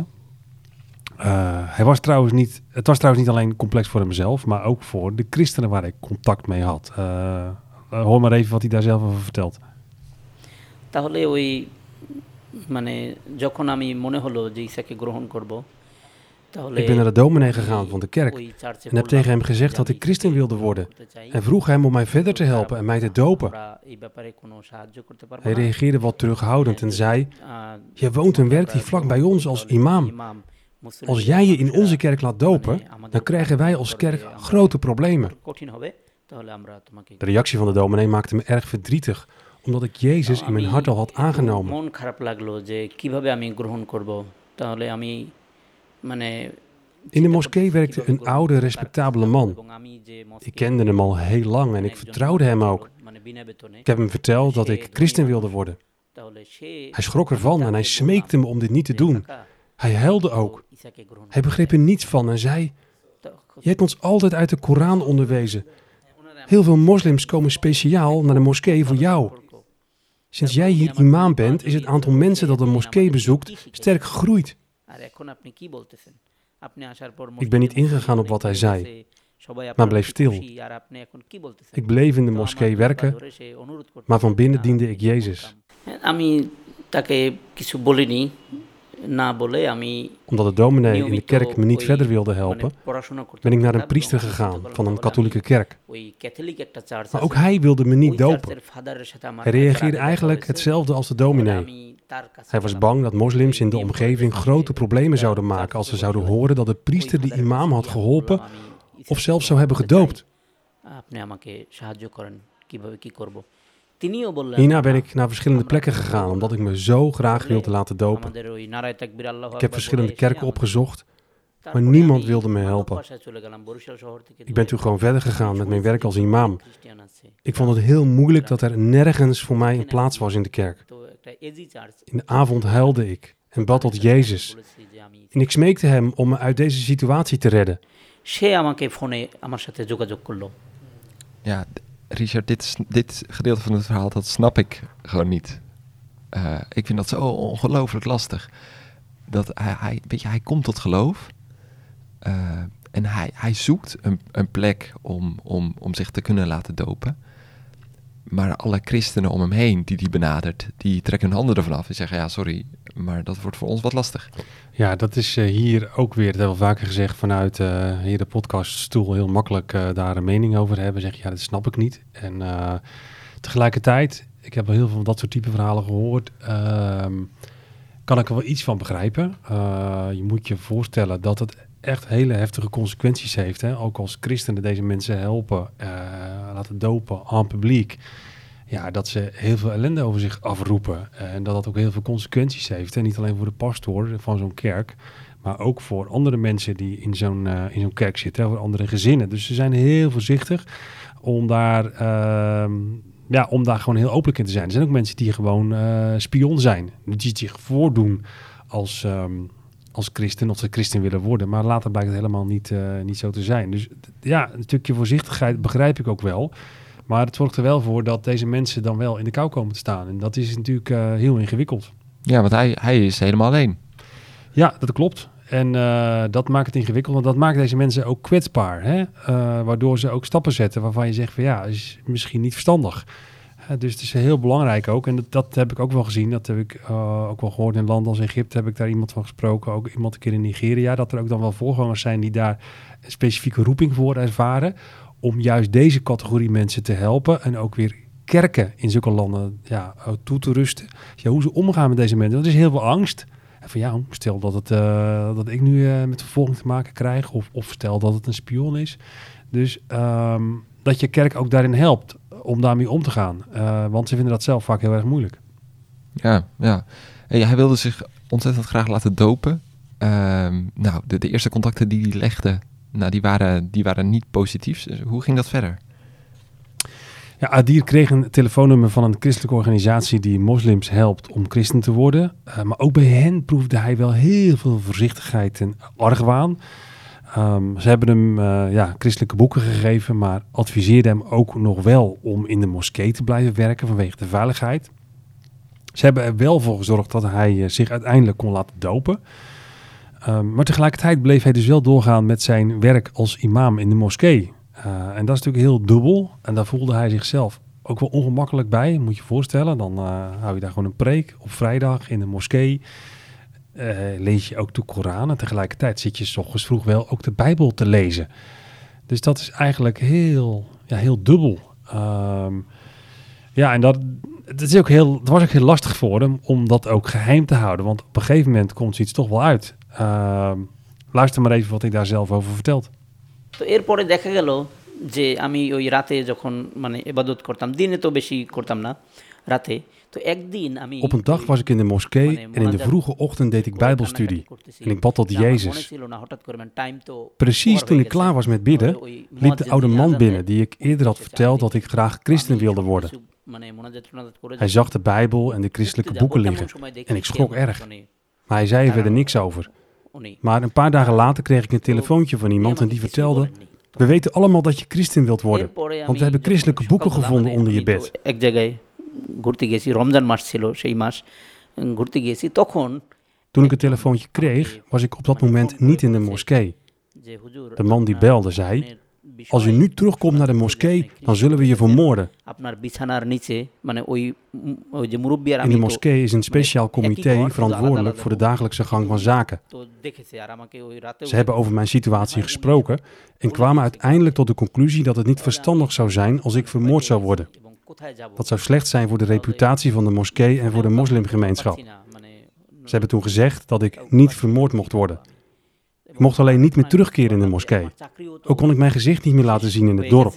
Uh, hij was trouwens niet, het was trouwens niet alleen complex voor hemzelf, maar ook voor de christenen waar hij contact mee had. Uh, Uh, hoor maar even wat hij daar zelf over vertelt. তাহলে ওই মানে যখন আমি মনে হলো যে ঈশাকে গ্রহণ করব তাহলে Ik ben naar de dominee gegaan van de kerk en heb tegen hem gezegd dat ik christen wilde worden en vroeg hem om mij verder te helpen en mij te dopen. Hij reageerde wat terughoudend en zei: je woont en werkt hier vlak bij ons als imam. Als jij je in onze kerk laat dopen, dan krijgen wij als kerk grote problemen. De reactie van de dominee maakte me erg verdrietig, omdat ik Jezus in mijn hart al had aangenomen. In de moskee werkte een oude, respectabele man. Ik kende hem al heel lang en ik vertrouwde hem ook. Ik heb hem verteld dat ik christen wilde worden. Hij schrok ervan en hij smeekte me om dit niet te doen. Hij huilde ook. Hij begreep er niets van en zei: je hebt ons altijd uit de Koran onderwezen. Heel veel moslims komen speciaal naar de moskee voor jou. Sinds jij hier imam bent, is het aantal mensen dat de moskee bezoekt sterk gegroeid. Ik ben niet ingegaan op wat hij zei, maar bleef stil. Ik bleef in de moskee werken, maar van binnen diende ik Jezus. না বলে আমি Omdat de dominee in de নিয়মিত kerk me niet ওই verder wilde মানে helpen, পড়াশোনা করতে ben ik naar een করতাম priester এবং gegaan শিক্ষকতা van een বলে katholieke আমি kerk. ওই ক্যাথলিক একটা চার্চ Maar আছে, ook hij wilde me ওই niet dopen. চার্চের ফাদারের সাথে আমার Hij একবার reageerde আগে দেখা eigenlijk হয়েছে। hetzelfde als de বলে dominee. আমি তার কাছে Hij was গেলাম। bang dat moslims in de ওই omgeving নিয়মিত grote ভাবে problemen zouden church maken als ze থেকে zouden বলে, horen dat de ওই priester die ফাদারের imam কাছে had গিয়ে আমি geholpen বললাম, আমি of ইসলাম zelfs গ্রহণ zou hebben করতে চাই, gedoopt. আপনি আমাকে সাহায্য করেন কিভাবে কি করব। তিনিও বললেন, Hierna ben "না, ik naar verschillende আমরা plekken করব gegaan না।" omdat ik me zo graag বলে wilde laten dopen. আমাদের ওই নারায়ে তাকবীর আল্লাহু Ik heb আকবার verschillende বলে এসে kerken আমাদের- opgezocht, maar তারপরে niemand আমি wilde me মাদক helpen. বাসায় চলে গেলাম, বরিশাল শহর থেকে Ik ben দূরে। toen gewoon verder gegaan met mijn werk als imam. খ্রিস্টান আছে। Ik vond het heel moeilijk dat er nergens voor mij een plaats was in de kerk. তো একটা এজি church In de avond huilde ik en bad tot Jezus. বলেছি যে আমি En ik smeekte hem om me uit deze situatie te redden. সে আমাকে ফোনে আমার সাথে যোগাযোগ করলো। Ja, d- Richard, dit, is- dit gedeelte van het verhaal, dat snap ik gewoon niet. Uh, ik vind dat zo ongelooflijk lastig. Dat hij, hij, weet je, hij komt tot geloof. Uh, en hij, hij zoekt een, een plek om, om, om zich te kunnen laten dopen. Maar alle christenen om hem heen die hij benadert, die trekken hun handen ervan af. Die zeggen, ja, sorry, maar dat wordt voor ons wat lastig. Ja, dat is uh, hier ook weer, dat hebben we vaker gezegd, vanuit uh, hier de podcaststoel heel makkelijk uh, daar een mening over hebben. Zeg je, ja, dat snap ik niet. En uh, tegelijkertijd, ik heb al heel veel van dat soort type verhalen gehoord, uh, kan ik er wel iets van begrijpen. Uh, je moet je voorstellen dat het echt hele heftige consequenties heeft. Hè? Ook als christenen deze mensen helpen, uh, laten dopen en publiek. Ja, dat ze heel veel ellende over zich afroepen. Uh, en dat dat ook heel veel consequenties heeft. En niet alleen voor de pastoor van zo'n kerk, maar ook voor andere mensen die in zo'n, uh, in zo'n kerk zitten. Hè? Voor andere gezinnen. Dus ze zijn heel voorzichtig om daar, uh, ja, om daar gewoon heel openlijk in te zijn. Er zijn ook mensen die gewoon uh, spion zijn. Die zich voordoen als... Um, als christen, of ze christen willen worden. Maar later blijkt het helemaal niet, uh, niet zo te zijn. Dus ja, een stukje voorzichtigheid begrijp ik ook wel. Maar het zorgt er wel voor dat deze mensen dan wel in de kou komen te staan. En dat is natuurlijk uh, heel ingewikkeld. Ja, want hij, hij is helemaal alleen. Ja, dat klopt. En uh, dat maakt het ingewikkeld, want dat maakt deze mensen ook kwetsbaar. Hè? Uh, waardoor ze ook stappen zetten waarvan je zegt van ja, is misschien niet verstandig. Uh, dus het is heel belangrijk ook. En dat, dat heb ik ook wel gezien. Dat heb ik uh, ook wel gehoord in landen als Egypte. Heb ik daar iemand van gesproken. Ook iemand een keer in Nigeria. Dat er ook dan wel voorgangers zijn die daar een specifieke roeping voor ervaren. Om juist deze categorie mensen te helpen. En ook weer kerken in zulke landen ja, toe te rusten. Ja, hoe ze omgaan met deze mensen. Dat is heel veel angst. En van ja, stel dat, het, uh, dat ik nu uh, met vervolging te maken krijg. Of, of stel dat het een spion is. Dus um, dat je kerk ook daarin helpt. Om daarmee om te gaan. Uh, want ze vinden dat zelf vaak heel erg moeilijk. Ja, ja. Hey, hij wilde zich ontzettend graag laten dopen. Uh, nou, de, de eerste contacten die hij legde, nou, die, waren, die waren niet positief. Dus hoe ging dat verder? Ja, Adir kreeg een telefoonnummer van een christelijke organisatie die moslims helpt om christen te worden. Uh, maar ook bij hen proefde hij wel heel veel voorzichtigheid en argwaan. Um, ze hebben hem uh, ja, christelijke boeken gegeven, maar adviseerden hem ook nog wel om in de moskee te blijven werken vanwege de veiligheid. Ze hebben er wel voor gezorgd dat hij uh, zich uiteindelijk kon laten dopen. Um, maar tegelijkertijd bleef hij dus wel doorgaan met zijn werk als imam in de moskee. Uh, en dat is natuurlijk heel dubbel. En daar voelde hij zichzelf ook wel ongemakkelijk bij, moet je je voorstellen. Dan uh, hou je daar gewoon een preek op vrijdag in de moskee. Uh, lees je ook de Koran en tegelijkertijd zit je 's ochtends vroeg wel ook de Bijbel te lezen. Dus dat is eigenlijk heel, ja, heel dubbel. Um, ja, en dat, dat, is ook heel, dat was ook heel lastig voor hem om dat ook geheim te houden. Want op een gegeven moment komt zoiets toch wel uit. Uh, luister maar even wat hij daar zelf over vertelt. তো এরপরে দেখা গেল যে আমি ওই রাতে যখন মানে ইবাদত করতাম, দিনে তো বেশি করতাম না, রাতে তো একদিন আমি Op een dag was ik in de moskee en in de vroege ochtend deed ik bijbelstudie en ik bad tot Jezus. Precies toen ik klaar was met bidden, liep de oude man binnen die ik eerder had verteld dat ik graag christen wilde worden. Hij zag de Bijbel en de christelijke boeken liggen en ik schrok erg. Maar hij zei er verder niks over. Maar een paar dagen later kreeg ik een telefoontje van iemand en die vertelde: we weten allemaal dat je christen wilt worden, want we hebben christelijke boeken gevonden onder je bed. Toen ik het telefoontje kreeg, was ik op dat moment niet in de moskee. De man die belde zei: Als u nu terugkomt naar de moskee, dan zullen we je vermoorden. In de moskee is een speciaal comité verantwoordelijk voor de dagelijkse gang van zaken. Ze hebben over mijn situatie gesproken en kwamen uiteindelijk tot de conclusie dat het niet verstandig zou zijn als ik vermoord zou worden. Dat zou slecht zijn voor de reputatie van de moskee en voor de moslimgemeenschap. Ze hebben toen gezegd dat ik niet vermoord mocht worden. Ik mocht alleen niet meer terugkeren in de moskee. Ook kon ik mijn gezicht niet meer laten zien in het dorp.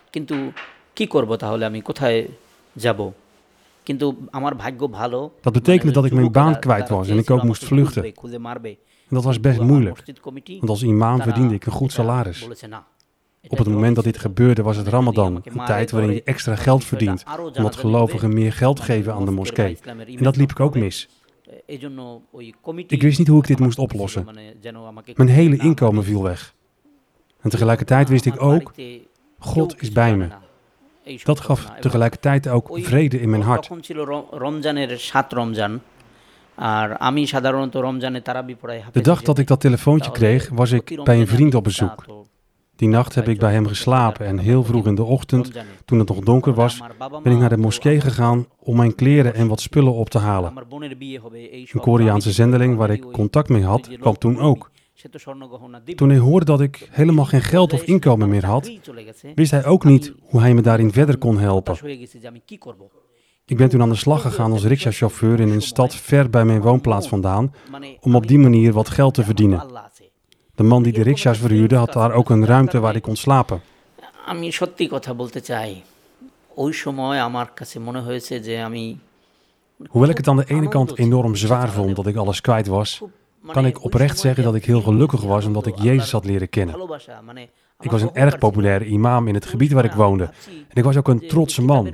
Dat betekende dat ik mijn baan kwijt was en ik ook moest vluchten. En dat was best moeilijk, want als imam verdiende ik een goed salaris. Op het moment dat dit gebeurde was het Ramadan, een tijd waarin je extra geld verdient, omdat gelovigen meer geld geven aan de moskee. En dat liep ik ook mis. Ik wist niet hoe ik dit moest oplossen. Mijn hele inkomen viel weg. En tegelijkertijd wist ik ook, God is bij me. Dat gaf tegelijkertijd ook vrede in mijn hart. De dag dat ik dat telefoontje kreeg, was ik bij een vriend op bezoek. Die nacht heb ik bij hem geslapen en heel vroeg in de ochtend, toen het nog donker was, ben ik naar de moskee gegaan om mijn kleren en wat spullen op te halen. Een Koreaanse zendeling waar ik contact mee had, kwam toen ook. Toen hij hoorde dat ik helemaal geen geld of inkomen meer had, wist hij ook niet hoe hij me daarin verder kon helpen. Ik ben toen aan de slag gegaan als riksja-chauffeur in een stad ver bij mijn woonplaats vandaan, om op die manier wat geld te verdienen. De man die de riksja's verhuurde had daar ook een ruimte waar ik kon slapen. Hoewel ik het aan de ene kant enorm zwaar vond dat ik alles kwijt was, kan ik oprecht zeggen dat ik heel gelukkig was omdat ik Jezus had leren kennen. Ik was een erg populaire imam in het gebied waar ik woonde. En ik was ook een trotse man.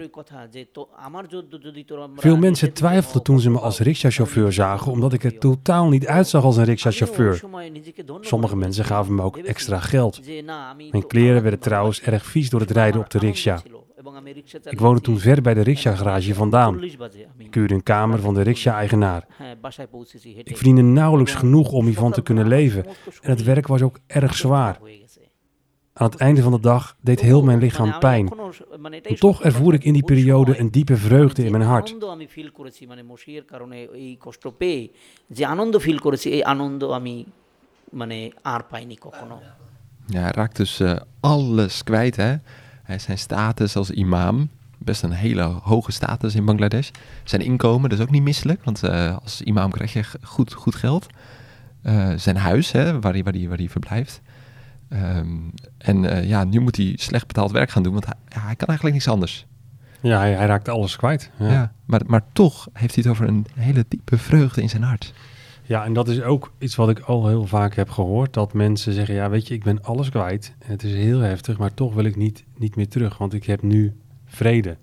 Veel mensen twijfelden toen ze me als riksja-chauffeur zagen, omdat ik er totaal niet uitzag als een riksja-chauffeur. Sommige mensen gaven me ook extra geld. Mijn kleren werden trouwens erg vies door het rijden op de riksja. Ik woonde toen ver bij de riksja-garage vandaan. Ik huurde een kamer van de riksja-eigenaar. Ik verdiende nauwelijks genoeg om hiervan te kunnen leven. En het werk was ook erg zwaar. Aan het einde van de dag deed heel mijn lichaam pijn. En toch ervoer ik in die periode een diepe vreugde in mijn hart. Ja, hij raakt dus uh, alles kwijt, hè. Hij zijn status als imam, best een hele hoge status in Bangladesh. Zijn inkomen, dat is ook niet misselijk, want uh, als imam krijg je goed, goed geld. Uh, zijn huis, hè, waar hij waar die, waar die verblijft. Um, en uh, ja, nu moet hij slecht betaald werk gaan doen, want hij, ja, hij kan eigenlijk niks anders. Ja, hij, hij raakt alles kwijt. Ja, ja maar, maar toch heeft hij het over een hele diepe vreugde in zijn hart. Ja, en dat is ook iets wat ik al heel vaak heb gehoord, dat mensen zeggen, ja, weet je, ik ben alles kwijt. En het is heel heftig, maar toch wil ik niet, niet meer terug, want ik heb nu vrede.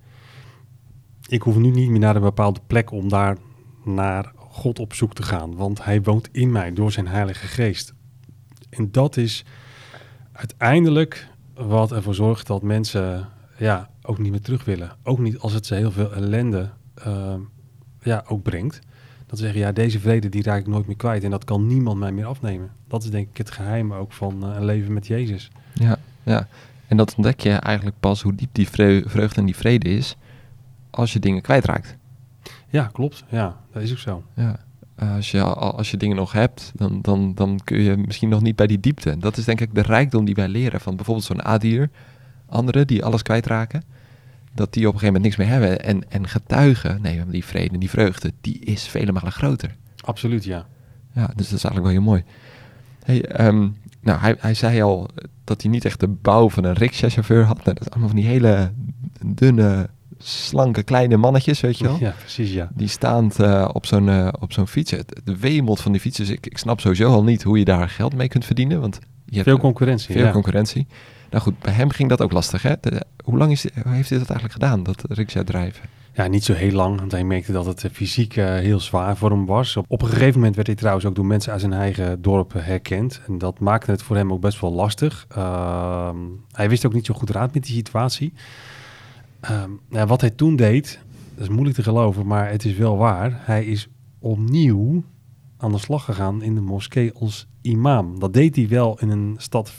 Ik hoef nu niet meer naar een bepaalde plek om daar naar God op zoek te gaan, want hij woont in mij door zijn Heilige Geest. En dat is uiteindelijk wat ervoor zorgt dat mensen ja, ook niet meer terug willen. Ook niet als het ze heel veel ellende uh, ja, ook brengt. Dat ze zeggen, ja, deze vrede die raak ik nooit meer kwijt en dat kan niemand mij meer afnemen. Dat is denk ik het geheim ook van uh, een leven met Jezus. Ja, ja, en dat ontdek je eigenlijk pas hoe diep die vreugde en die vrede is als je dingen kwijtraakt. Ja, klopt. Ja, dat is ook zo. Ja. Uh, als, je, als je dingen nog hebt, dan, dan, dan kun je misschien nog niet bij die diepte. Dat is denk ik de rijkdom die wij leren van bijvoorbeeld zo'n Adir. Anderen die alles kwijtraken. Dat die op een gegeven moment niks meer hebben. En, en getuigen, nee, die vrede, die vreugde, die is vele malen groter. Absoluut, ja. Ja, dus dat is eigenlijk wel heel mooi. Hey, um, nou, hij, hij zei al dat hij niet echt de bouw van een riksja-chauffeur had. Nou, dat is allemaal van die hele dunne, slanke, kleine mannetjes, weet je wel. Ja, precies, ja. Die staand uh, op zo'n uh, op zo'n fiets. De wemelt van die fietsen. Dus ik, ik snap sowieso al niet hoe je daar geld mee kunt verdienen. Want je hebt veel concurrentie. Veel ja. concurrentie. Nou goed, bij hem ging dat ook lastig, hè? De, hoe lang is, hoe heeft hij dat eigenlijk gedaan, dat riksja drijven? Ja, niet zo heel lang, want hij merkte dat het fysiek uh, heel zwaar voor hem was. Op, op een gegeven moment werd hij trouwens ook door mensen uit zijn eigen dorp herkend. En dat maakte het voor hem ook best wel lastig. Uh, hij wist ook niet zo goed raad met die situatie. Uh, ja, wat hij toen deed, dat is moeilijk te geloven, maar het is wel waar. Hij is opnieuw aan de slag gegaan in de moskee als imam. Dat deed hij wel in een stad ver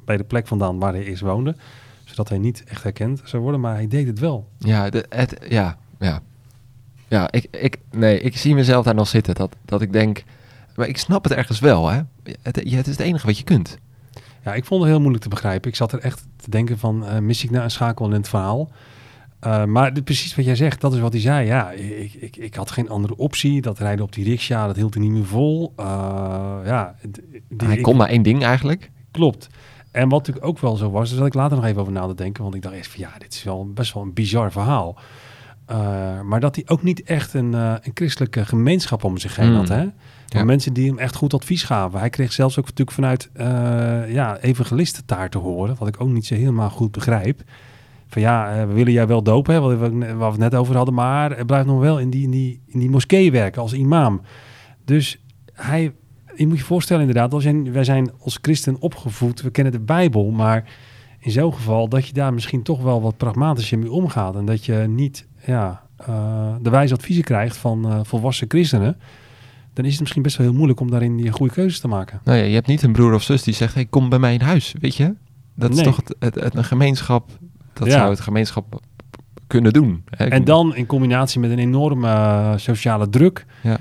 bij de plek vandaan waar hij eerst woonde. Zodat hij niet echt herkend zou worden, maar hij deed het wel. Ja, de, het, ja, ja. Ja, ik, ik, nee, ik zie mezelf daar nog zitten. Dat, dat ik denk, maar ik snap het ergens wel, hè. Het, het is het enige wat je kunt. Ja, ik vond het heel moeilijk te begrijpen. Ik zat er echt te denken van, uh, mis ik nou een schakel in het verhaal? Uh, maar de, precies wat jij zegt, dat is wat hij zei. Ja, ik, ik, ik had geen andere optie. Dat rijden op die rickshaw, dat hield hij niet meer vol. Uh, ja, d- d- Hij ik, kon maar één ding eigenlijk. Klopt. En wat natuurlijk ook wel zo was, dus dat ik later nog even over na te denken. Want ik dacht eerst van, ja, dit is wel best wel een bizar verhaal. Uh, maar dat hij ook niet echt een, uh, een christelijke gemeenschap om zich heen Mm. had, hè? Ja. Maar mensen die hem echt goed advies gaven. Hij kreeg zelfs ook natuurlijk vanuit uh, ja, evangelistentaar te horen, wat ik ook niet zo helemaal goed begrijp. Van ja, uh, we willen jij wel dopen, hè, waar we, waar we het net over hadden, maar hij blijft nog wel in die, in die, in die moskee werken als imam. Dus hij, je moet je voorstellen inderdaad, als jij, wij zijn als christen opgevoed, we kennen de Bijbel, maar in zo'n geval dat je daar misschien toch wel wat pragmatischer mee omgaat en dat je niet ja, uh, de wijze adviezen krijgt van uh, volwassen christenen, dan is het misschien best wel heel moeilijk om daarin je goede keuzes te maken. Nou ja, je hebt niet een broer of zus die zegt, hey, kom bij mij in huis, weet je? Dat is Nee. toch het, het, het, een gemeenschap, dat Ja. zou het gemeenschap kunnen doen. Hè? En dan in combinatie met een enorme uh, sociale druk. Ja.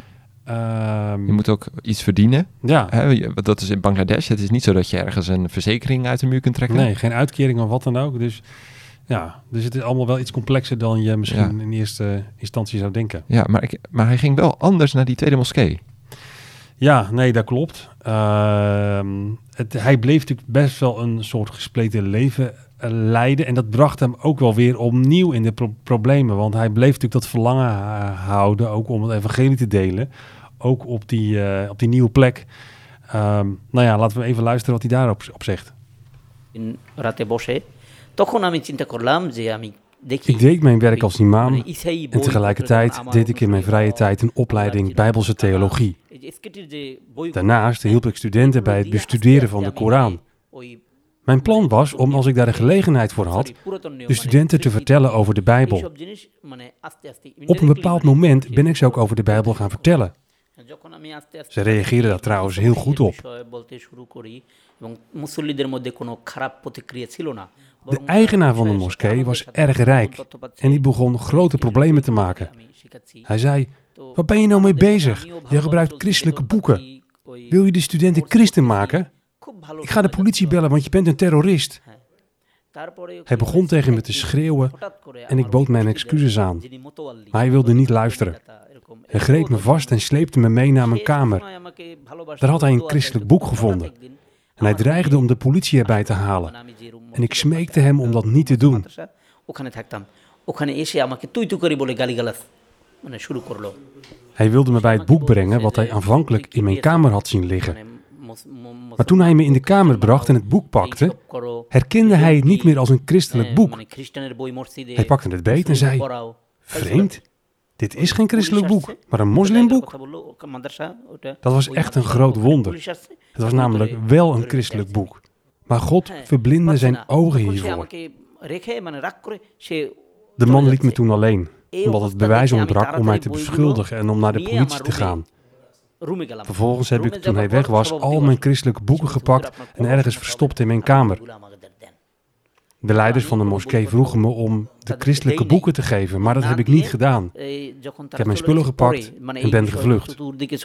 Um, Je moet ook iets verdienen. ja, Hè? Je- Dat is in Bangladesh. Het is niet zo dat je ergens een verzekering uit de muur kunt trekken. nee, geen uitkering of wat dan ook. Dus ja, dus het is allemaal wel iets complexer dan je misschien Ja. in eerste instantie zou denken. Ja, maar, ik, maar hij ging wel anders naar die tweede moskee. Ja, nee, dat klopt. Ehm, het, hij bleef natuurlijk best wel een soort gespleten leven uh, leiden. En dat bracht hem ook wel weer opnieuw in de pro- problemen. Want hij bleef natuurlijk dat verlangen uh, houden, ook om het evangelie te delen. Ook op die, uh, op die nieuwe plek. Um, nou ja, laten we even luisteren wat hij daarop op zegt. in রাতে বসে তখন আমি চিন্তা করলাম যে আমি দেখি Ik deed mijn werk als imam মানে ইসাই en বই tegelijkertijd আমার deed ik in mijn vrije অনুসারী tijd een opleiding Bijbelse theologie. এই যে এসকেটির যে বইগুলো, Daarnaast hielp ik studenten bij het bestuderen van de Koran. ওই Mijn plan was om, als ik daar de gelegenheid voor had, sorry, পুরাতন নিয়ম, de মানে studenten te বেশি vertellen over de Bijbel. এইসব জিনিস মানে আস্তে আস্তে Op een indirectly bepaald মানে moment সে- ben ik ze ook over de Bijbel gaan vertellen. যখন আমি আস্তে আস্তে Ze reageerden daar trouwens heel goed op. বিষয়ে বলতে শুরু করি এবং মুসল্লিদের মধ্যে কোনো খারাপ প্রতিক্রিয়া ছিল না। De eigenaar van de moskee was erg rijk en die begon grote problemen te maken. Hij zei, waar ben je nou mee bezig? Je gebruikt christelijke boeken. Wil je de studenten christen maken? Ik ga de politie bellen, want je bent een terrorist. Hij begon tegen me te schreeuwen en ik bood mijn excuses aan. Maar hij wilde niet luisteren. Hij greep me vast en sleepte me mee naar mijn kamer. Daar had hij een christelijk boek gevonden. En hij dreigde om de politie erbij te halen. En ik smeekte hem om dat niet te doen. ওখানে থাকতাম ওখানে এসে আমাকে তুই তুই করে বলে গালিগালাজ মানে শুরু করলো Hij wilde me bij het boek brengen wat hij aanvankelijk in mijn kamer had zien liggen. Maar toen hij me in de kamer bracht en het boek pakte, herkende hij het niet meer als een christelijk boek. Hij pakte het beet en zei, vreemd, dit is geen christelijk boek, maar een moslimboek. Dat was echt een groot wonder. Het was namelijk wel een christelijk boek. Maar God verblindde zijn ogen hiervoor. De man liet me toen alleen, omdat het bewijs ontbrak om mij te beschuldigen en om naar de politie te gaan. Vervolgens heb ik, toen hij weg was, al mijn christelijke boeken gepakt en ergens verstopt in mijn kamer. De leiders van de moskee vroegen me om de christelijke boeken te geven, maar dat heb ik niet gedaan. Ik heb mijn spullen gepakt en ben gevlucht.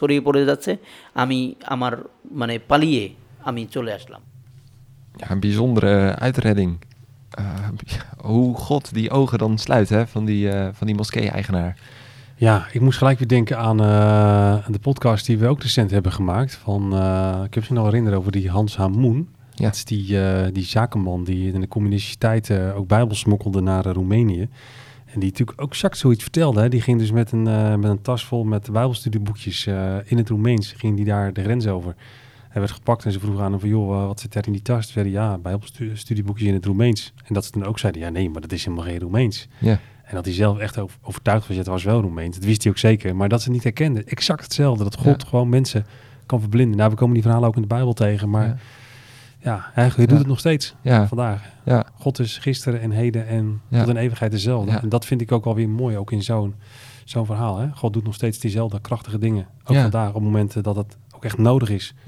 Ja, een bijzondere uitredding. Uh, hoe God die ogen dan sluit, hè, van die, uh, van die moskee-eigenaar. Ja, ik moest gelijk weer denken aan, uh, aan de podcast die we ook recent hebben gemaakt. Van, uh, ik heb me nog herinneren over die Hans Hamoun. Ja. Dat is die, uh, die zakenman die in de communistische tijd uh, ook Bijbel smokkelde naar uh, Roemenië. En die natuurlijk ook exact zoiets vertelde. Hè. Die ging dus met een, uh, met een tas vol met Bijbelstudieboekjes uh, in het Roemeens. Ging die daar de grens over. Hij werd gepakt en ze vroegen aan hem van, joh, uh, wat zit er in die tas? Toen zei hij, ja, Bijbelstudieboekjes in het Roemeens. En dat ze dan ook zeiden, ja nee, maar dat is helemaal geen Roemeens. Ja. En dat hij zelf echt overtuigd was, ja, het was wel Roemeens. Dat wist hij ook zeker, maar dat ze het niet herkenden. Exact hetzelfde, dat God Ja. gewoon mensen kan verblinden. Nou, we komen die verhalen ook in de Bijbel tegen, maar Ja. ja, hij doet Ja. het nog steeds Ja. vandaag. Ja. God is gisteren en heden en Ja. tot in eeuwigheid dezelfde. Ja. En dat vind ik ook wel weer mooi, ook in zo'n, zo'n verhaal. Hè? God doet nog steeds diezelfde krachtige dingen. Ook Ja. vandaag, op momenten dat het ook echt nodig is. Ja.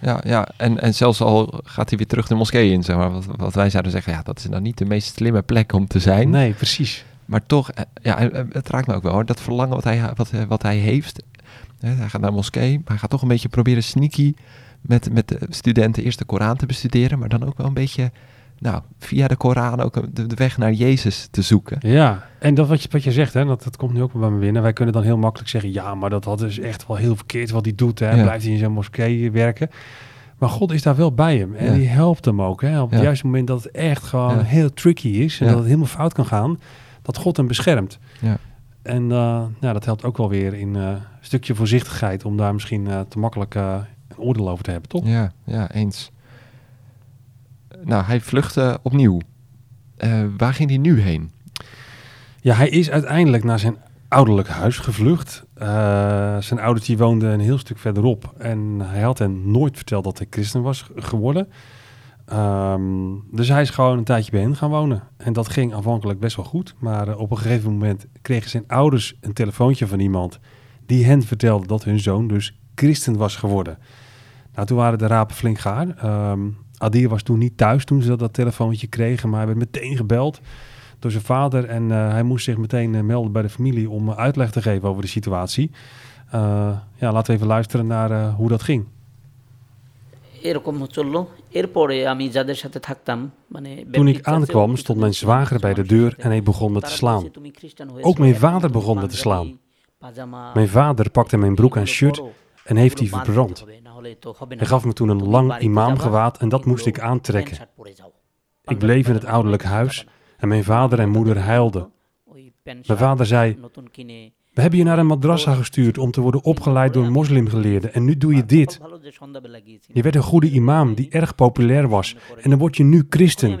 ja, ja. En, en zelfs al gaat hij weer terug de moskee in, zeg maar. Wat, wat wij zouden zeggen, ja, dat is nou niet de meest slimme plek om te zijn. Nee, precies. Maar toch, ja, het raakt me ook wel hoor. Dat verlangen wat hij, wat, wat hij heeft. Hij gaat naar de moskee, maar hij gaat toch een beetje proberen sneaky met, met de studenten eerst de Koran te bestuderen. Maar dan ook wel een beetje, nou, via de Koran ook de, de weg naar Jezus te zoeken. Ja, en dat wat je, wat je zegt, hè, dat, dat komt nu ook bij me binnen. Wij kunnen dan heel makkelijk zeggen, ja, maar dat, dat is echt wel heel verkeerd wat hij doet. Hè. Ja. Blijft hij in zijn moskee werken. Maar God is daar wel bij hem. En Ja. die helpt hem ook. Hè, op het Ja. juiste moment dat het echt gewoon Ja. heel tricky is. En Ja. dat het helemaal fout kan gaan. Dat God hem beschermt. Ja. En uh, ja, dat helpt ook wel weer in uh, een stukje voorzichtigheid. Om daar misschien uh, te makkelijk uh, een oordeel over te hebben, toch? Ja, ja, eens. Nou, hij vluchtte opnieuw. Uh, waar ging hij nu heen? Ja, hij is uiteindelijk naar zijn ouderlijk huis gevlucht. Uh, zijn ouders die woonden een heel stuk verderop. En hij had hen nooit verteld dat hij christen was geworden. Um, dus hij is gewoon een tijdje bij hen gaan wonen. En dat ging aanvankelijk best wel goed. Maar uh, op een gegeven moment kregen zijn ouders een telefoontje van iemand die hen vertelde dat hun zoon dus christen was geworden. Nou, toen waren de rapen flink gaar. Um, Adir was toen niet thuis toen ze dat, dat telefoontje kregen, maar hij werd meteen gebeld door zijn vader. En uh, hij moest zich meteen uh, melden bij de familie om uh, uitleg te geven over de situatie. Uh, ja, laten we even luisteren naar uh, hoe dat ging. Toen ik aankwam, stond mijn zwager bij de deur en hij begon me te slaan. Ook mijn vader begon me te slaan. Mijn vader pakte mijn broek en shirt en heeft die verbrand. Hij gaf me toen een lang imamgewaad en dat moest ik aantrekken. Ik bleef in het ouderlijk huis en mijn vader en moeder huilden. Mijn vader zei: we hebben je naar een madrassa gestuurd om te worden opgeleid door moslimgeleerden en nu doe je dit. Je werd een goede imam die erg populair was en dan word je nu christen.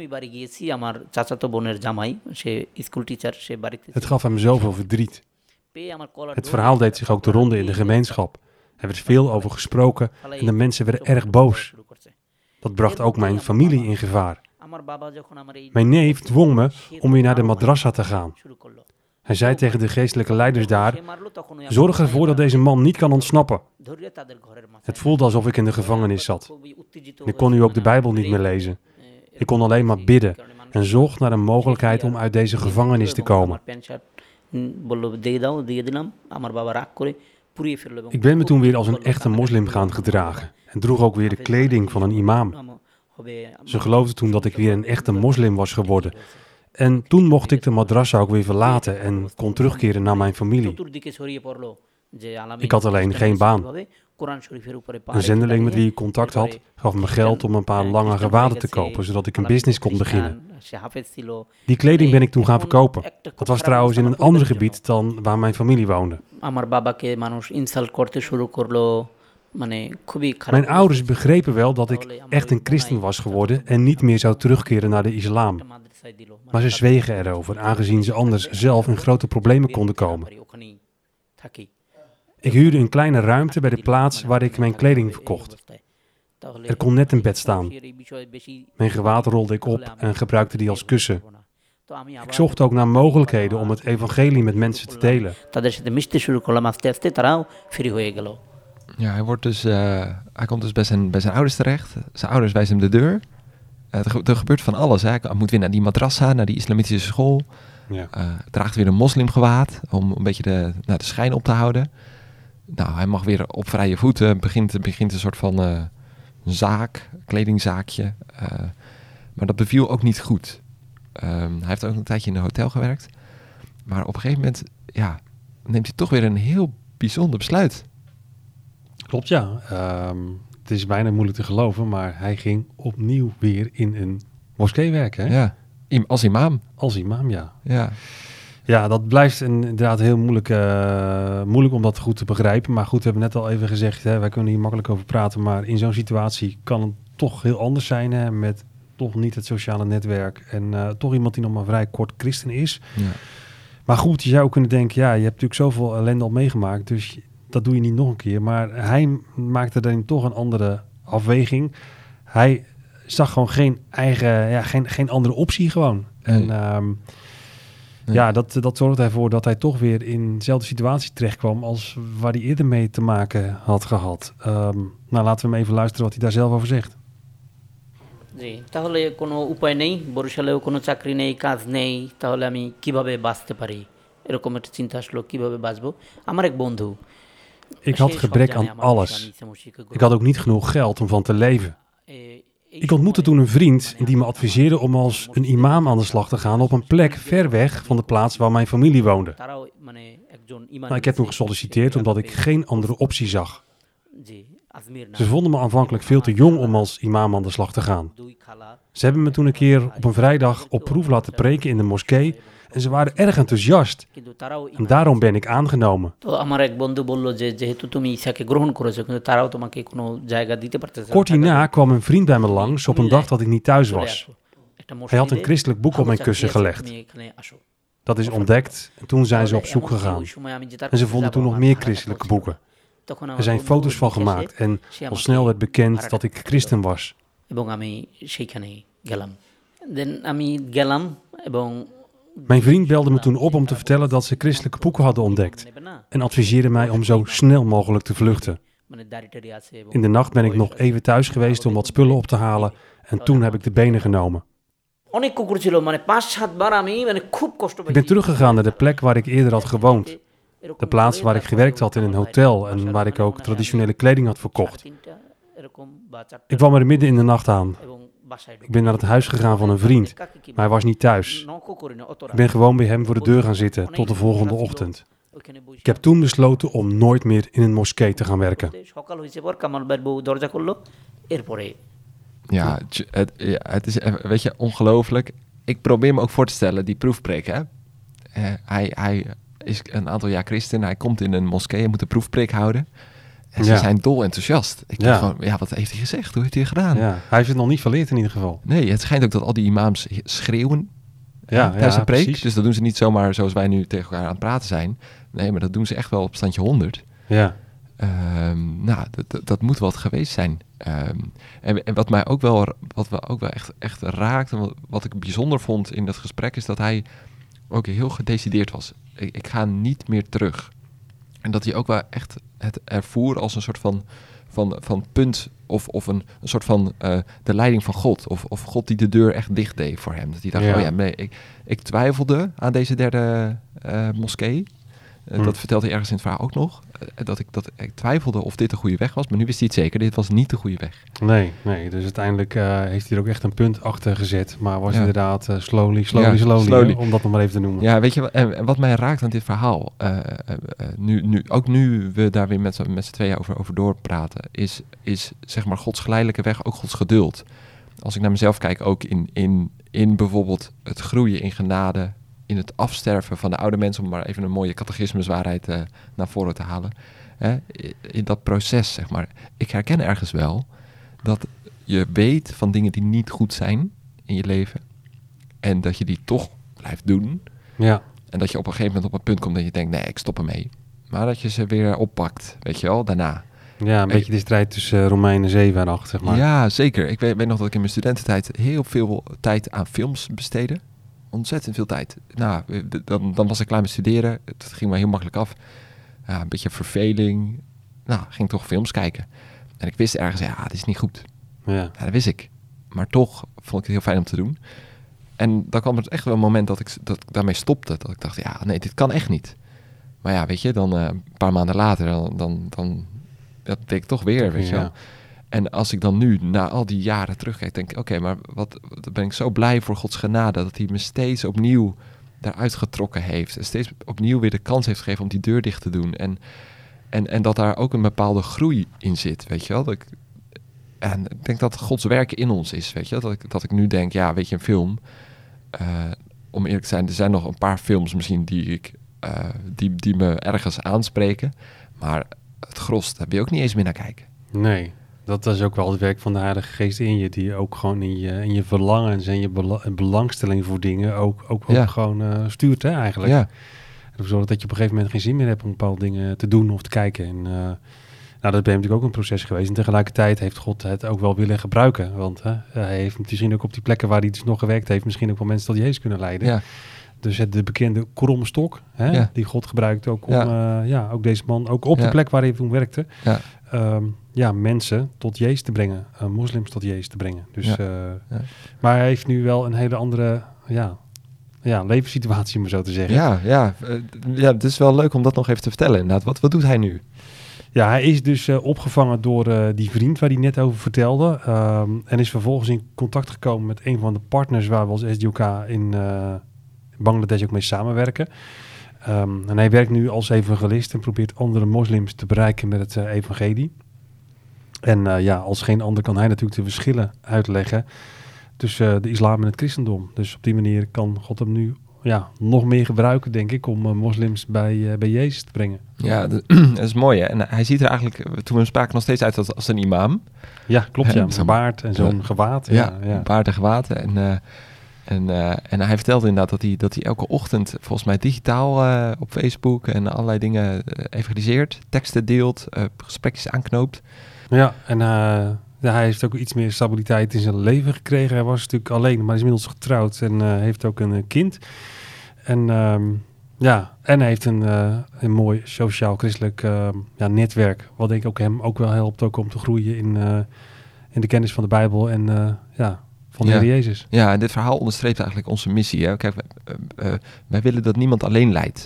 Het gaf hem zoveel verdriet. Het verhaal deed zich ook de ronde in de gemeenschap. Er werd veel over gesproken en de mensen werden erg boos. Dat bracht ook mijn familie in gevaar. Mijn neef dwong me om weer naar de madrassa te gaan. Hij zei tegen de geestelijke leiders daar: zorg ervoor dat deze man niet kan ontsnappen. Het voelde alsof ik in de gevangenis zat. Ik kon nu ook de Bijbel niet meer lezen. Ik kon alleen maar bidden en zocht naar een mogelijkheid om uit deze gevangenis te komen. Ik ben me toen weer als een echte moslim gaan gedragen en droeg ook weer de kleding van een imam. Ze geloofden toen dat ik weer een echte moslim was geworden. En toen mocht ik de madrassa ook weer verlaten en kon terugkeren naar mijn familie. Ik had alleen geen baan. Een zendeling met wie ik contact had, gaf me geld om een paar lange gewaden te kopen, zodat ik een business kon beginnen. Die kleding ben ik toen gaan verkopen. Dat was trouwens in een ander gebied dan waar mijn familie woonde. Mijn ouders begrepen wel dat ik echt een christen was geworden en niet meer zou terugkeren naar de islam. Maar ze zwegen erover, aangezien ze anders zelf in grote problemen konden komen. Ik huurde een kleine ruimte bij de plaats waar ik mijn kleding verkocht. Er kon net een bed staan. Mijn gewaad rolde ik op en gebruikte die als kussen. Ik zocht ook naar mogelijkheden om het evangelie met mensen te delen. Ja, hij, wordt dus, uh, hij komt dus bij zijn, bij zijn ouders terecht. Zijn ouders wijzen hem de deur. Uh, er, er gebeurt van alles. Hè. Hij moet weer naar die madrassa, naar die islamitische school. Ja. Uh, draagt weer een moslimgewaad om een beetje de, nou, de schijn op te houden. Nou, hij mag weer op vrije voeten. Begint, begint een soort van uh, zaak, kledingzaakje. Uh, maar dat beviel ook niet goed. Uh, hij heeft ook een tijdje in een hotel gewerkt. Maar op een gegeven moment ja, neemt hij toch weer een heel bijzonder besluit. Klopt, ja. Um, het is bijna moeilijk te geloven, maar hij ging opnieuw weer in een moskee werken. Hè? Ja, als imam. Als imam, ja. Ja, ja dat blijft inderdaad heel moeilijk, uh, moeilijk om dat goed te begrijpen. Maar goed, we hebben net al even gezegd, hè, wij kunnen hier makkelijk over praten. Maar in zo'n situatie kan het toch heel anders zijn, hè, met toch niet het sociale netwerk. En uh, toch iemand die nog maar vrij kort christen is. Ja. Maar goed, je zou kunnen denken, ja, je hebt natuurlijk zoveel ellende al meegemaakt, dus dat doe je niet nog een keer. Maar hij maakte dan toch een andere afweging. Hij zag gewoon geen eigen, ja, geen, geen andere optie gewoon. Nee. En um, Nee. Ja, dat, dat zorgde ervoor dat hij toch weer in dezelfde situatie terechtkwam als waar hij eerder mee te maken had gehad. Um, nou, laten we hem even luisteren wat hij daar zelf over zegt. জি তাহলে কোনো উপায় নেই বরিশালেও কোনো চাকরি নেই কাজ নেই তাহলে আমি কিভাবে বাঁচতে পারি এরকম একটা চিন্তা আসলো কিভাবে বাঁচবো আমার এক বন্ধু Ik had gebrek aan alles. Ik had ook niet genoeg geld om van te leven. Ik ontmoette toen een vriend die me adviseerde om als een imam aan de slag te gaan op een plek ver weg van de plaats waar mijn familie woonde. Nou, ik heb toen gesolliciteerd omdat ik geen andere optie zag. Ze vonden me aanvankelijk veel te jong om als imam aan de slag te gaan. Ze hebben me toen een keer op een vrijdag op proef laten preken in de moskee en ze waren erg enthousiast. En daarom ben ik aangenomen. Kort hierna kwam een vriend bij me langs op een dag dat ik niet thuis was. Hij had een christelijk boek op mijn kussen gelegd. Dat is ontdekt en toen zijn ze op zoek gegaan. En ze vonden toen nog meer christelijke boeken. Er zijn foto's van gemaakt en al snel werd bekend dat ik christen was. Mijn vriend belde me toen op om te vertellen dat ze christelijke boeken hadden ontdekt en adviseerde mij om zo snel mogelijk te vluchten. In de nacht ben ik nog even thuis geweest om wat spullen op te halen en toen heb ik de benen genomen. Ik ben teruggegaan naar de plek waar ik eerder had gewoond. De plaats waar ik gewerkt had in een hotel en waar ik ook traditionele kleding had verkocht. Ik kwam er midden in de nacht aan. Ik ben naar het huis gegaan van een vriend, maar hij was niet thuis. Ik ben gewoon bij hem voor de deur gaan zitten tot de volgende ochtend. Ik heb toen besloten om nooit meer in een moskee te gaan werken. Ja, het, ja, het is, weet je, ongelooflijk. Ik probeer me ook voor te stellen, die proefpreek, hè. Uh, hij, hij is een aantal jaar christen, hij komt in een moskee en moet een proefpreek houden. En ze ja. zijn dol enthousiast. Ik dacht ja. gewoon, ja, wat heeft hij gezegd? Hoe heeft hij het gedaan? Ja, hij heeft het nog niet verleerd in ieder geval. Nee, het schijnt ook dat al die imams schreeuwen ja, tijdens ja, een preek. Precies. Dus dat doen ze niet zomaar zoals wij nu tegen elkaar aan het praten zijn. Nee, maar dat doen ze echt wel op standje honderd. Ja. Um, nou, dat, dat moet wat geweest zijn. Um, en, en wat mij ook wel, wat we ook wel echt, echt raakt, en wat, wat ik bijzonder vond in dat gesprek, is dat hij ook heel gedecideerd was. Ik, ik ga niet meer terug. En dat hij ook wel echt het ervoer als een soort van, van, van punt of, of een, een soort van uh, de leiding van God. Of, of God die de deur echt dicht deed voor hem. Dat hij dacht, ja. oh ja, nee, ik, ik twijfelde aan deze derde uh, moskee. Uh, hm. Dat vertelt hij ergens in het verhaal ook nog. Uh, dat, ik, dat ik twijfelde of dit de goede weg was. Maar nu wist hij het zeker, dit was niet de goede weg. Nee, nee. Dus uiteindelijk uh, heeft hij er ook echt een punt achter gezet. Maar was ja. inderdaad uh, slowly, slowly, ja, slowly. slowly. Hè, om dat nog maar even te noemen. Ja, weet je, en, en wat mij raakt aan dit verhaal. Uh, uh, uh, nu, nu, ook nu we daar weer met, met z'n tweeën over, over doorpraten. Is, is zeg maar Gods geleidelijke weg ook Gods geduld. Als ik naar mezelf kijk, ook in, in, in bijvoorbeeld het groeien in genade, in het afsterven van de oude mensen, om maar even een mooie catechismuswaarheid uh, naar voren te halen. Hè? In dat proces, zeg maar. Ik herken ergens wel dat je weet van dingen die niet goed zijn in je leven en dat je die toch blijft doen. Ja. En dat je op een gegeven moment op een punt komt dat je denkt, nee, ik stop ermee. Maar dat je ze weer oppakt, weet je wel, daarna. Ja, een beetje de strijd tussen uh, Romeinen zeven en acht, zeg maar. Ja, zeker. Ik weet, weet nog dat ik in mijn studententijd heel veel tijd aan films besteedde. Ontzettend veel tijd. Nou, dan, dan was ik klaar met studeren. Het ging me heel makkelijk af. Ja, een beetje verveling. Nou, ging toch films kijken. En ik wist ergens, ja, dit is niet goed. Ja. Ja, dat wist ik. Maar toch vond ik het heel fijn om te doen. En dan kwam er echt wel een moment dat ik, dat ik daarmee stopte. Dat ik dacht, ja, nee, dit kan echt niet. Maar ja, weet je, dan uh, een paar maanden later, dan, dan, dan dat deed ik toch weer, weet je wel. Ja. En als ik dan nu, na al die jaren terugkijk, denk ik, oké, okay, maar wat, wat ben ik zo blij voor Gods genade, dat hij me steeds opnieuw daaruit getrokken heeft. En steeds opnieuw weer de kans heeft gegeven om die deur dicht te doen. En, en, en dat daar ook een bepaalde groei in zit, weet je wel. Dat ik, en ik denk dat Gods werken in ons is, weet je wel. Dat ik, dat ik nu denk, ja, weet je, een film. Uh, om eerlijk te zijn, er zijn nog een paar films misschien die, ik, uh, die, die me ergens aanspreken. Maar het gros, daar wil je ook niet eens meer naar kijken. Nee. Dat is ook wel het werk van de Heilige Geest in je, die ook gewoon in je, in je verlangens en je bela- belangstelling voor dingen ook, ook, ook ja. gewoon uh, stuurt, hè, eigenlijk. Ja. En ervoor zorgt dat je op een gegeven moment geen zin meer hebt om bepaalde dingen te doen of te kijken. En uh, nou, dat ben natuurlijk ook een proces geweest. En tegelijkertijd heeft God het ook wel willen gebruiken. Want uh, hij heeft misschien ook op die plekken waar hij dus nog gewerkt heeft, misschien ook wel mensen tot Jezus kunnen leiden. Ja. Dus het, de bekende kromme stok, hè, Ja. die God gebruikt ook om, Ja. ja. ja, ook deze man, ook op Ja. de plek waar hij toen werkte, Ja. um, ja, mensen tot Jezus te brengen, uh, moslims tot Jezus te brengen. Dus, Ja. uh, Ja. Maar hij heeft nu wel een hele andere, ja, ja levenssituatie, om het zo te zeggen. Ja, ja, uh, ja, het is wel leuk om dat nog even te vertellen inderdaad. Wat, wat doet hij nu? Ja, hij is dus uh, opgevangen door uh, die vriend waar hij net over vertelde. Um, en is vervolgens in contact gekomen met een van de partners waar we als S D O K in uh, Bangladesh ook mee samenwerken. Um, en hij werkt nu als evangelist en probeert andere moslims te bereiken met het uh, evangelie. En uh, ja, als geen ander kan hij natuurlijk de verschillen uitleggen tussen uh, de islam en het christendom. Dus op die manier kan God hem nu ja, nog meer gebruiken, denk ik, om uh, moslims bij, uh, bij Jezus te brengen. Ja, dat, dat is mooi hè. En hij ziet er eigenlijk, toen we hem spraken, nog steeds uit als, als een imam. Ja, klopt ja. Hè, Met een baard en zo'n ja. gewaad. Ja, Ja, ja. baard en gewaad. En, uh, en, uh, en hij vertelde inderdaad dat hij, dat hij elke ochtend volgens mij digitaal uh, op Facebook en allerlei dingen uh, evangeliseert, teksten deelt, uh, gesprekjes aanknoopt. Ja, en uh, ja, hij heeft ook iets meer stabiliteit in zijn leven gekregen. Hij was natuurlijk alleen, maar is inmiddels getrouwd en uh, heeft ook een uh, kind. En um, ja, en hij heeft een, uh, een mooi sociaal-christelijk uh, ja, netwerk, wat denk ik ook hem ook wel helpt ook om te groeien in, uh, in de kennis van de Bijbel en uh, ja, van de Ja. Heer Jezus. Ja, en dit verhaal onderstreept eigenlijk onze missie. Hè? Kijk, wij, uh, uh, wij willen dat niemand alleen lijdt.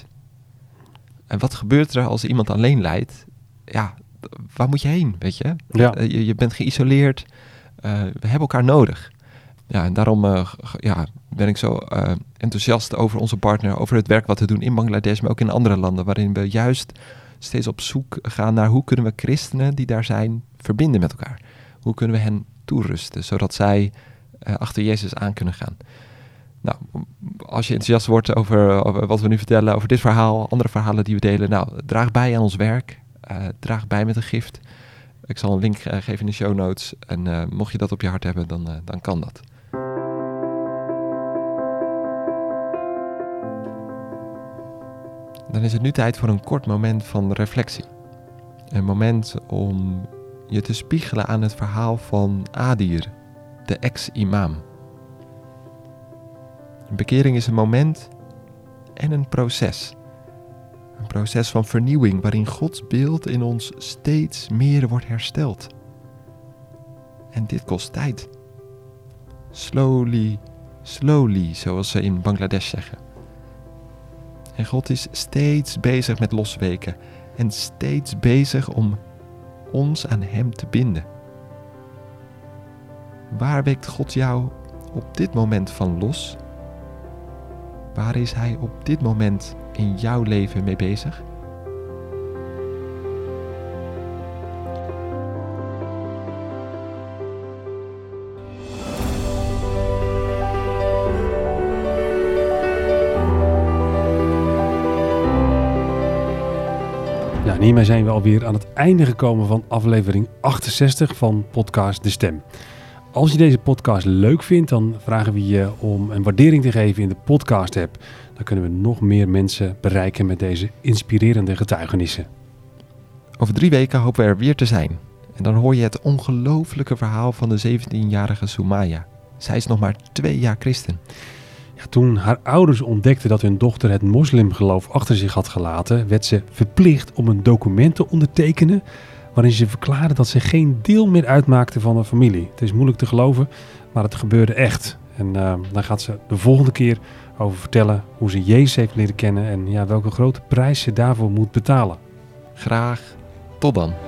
En wat gebeurt er als iemand alleen lijdt? Ja, waar moet je heen, weet je? Ja. Uh, je, je bent geïsoleerd. Uh, we hebben elkaar nodig. Ja, en daarom uh, g- ja, ben ik zo uh, enthousiast over onze partner, over het werk wat we doen in Bangladesh, maar ook in andere landen, waarin we juist steeds op zoek gaan naar hoe kunnen we christenen die daar zijn verbinden met elkaar. Hoe kunnen we hen toerusten, zodat zij uh, achter Jezus aan kunnen gaan. Nou, als je enthousiast wordt over, over wat we nu vertellen, over dit verhaal, andere verhalen die we delen, nou, draag bij aan ons werk. Uh, draag bij met een gift. Ik zal een link uh, geven in de show notes. En uh, mocht je dat op je hart hebben, dan, uh, dan kan dat. Dan is het nu tijd voor een kort moment van reflectie. Een moment om je te spiegelen aan het verhaal van Adir, de ex-imam. Een bekering is een moment en een proces. Een proces van vernieuwing waarin Gods beeld in ons steeds meer wordt hersteld. En dit kost tijd. Slowly, slowly, zoals ze in Bangladesh zeggen. En God is steeds bezig met losweken en steeds bezig om ons aan Hem te binden. Waar weekt God jou op dit moment van los? Waar is Hij op dit moment in jouw leven mee bezig? Ja, en hiermee zijn we alweer aan het einde gekomen van aflevering achtenzestig van podcast De Stem. Als je deze podcast leuk vindt, dan vragen we je om een waardering te geven in de podcast-app. Dan kunnen we nog meer mensen bereiken met deze inspirerende getuigenissen. Over drie weken hopen we er weer te zijn. En dan hoor je het ongelooflijke verhaal van de zeventienjarige Soumaya. Zij is nog maar twee jaar christen. Ja, toen haar ouders ontdekten dat hun dochter het moslimgeloof achter zich had gelaten, werd ze verplicht om een document te ondertekenen waarin ze verklaarde dat ze geen deel meer uitmaakte van haar familie. Het is moeilijk te geloven, maar het gebeurde echt. En uh, daar gaat ze de volgende keer over vertellen hoe ze Jezus heeft leren kennen en ja, welke grote prijs ze daarvoor moet betalen. Graag tot dan.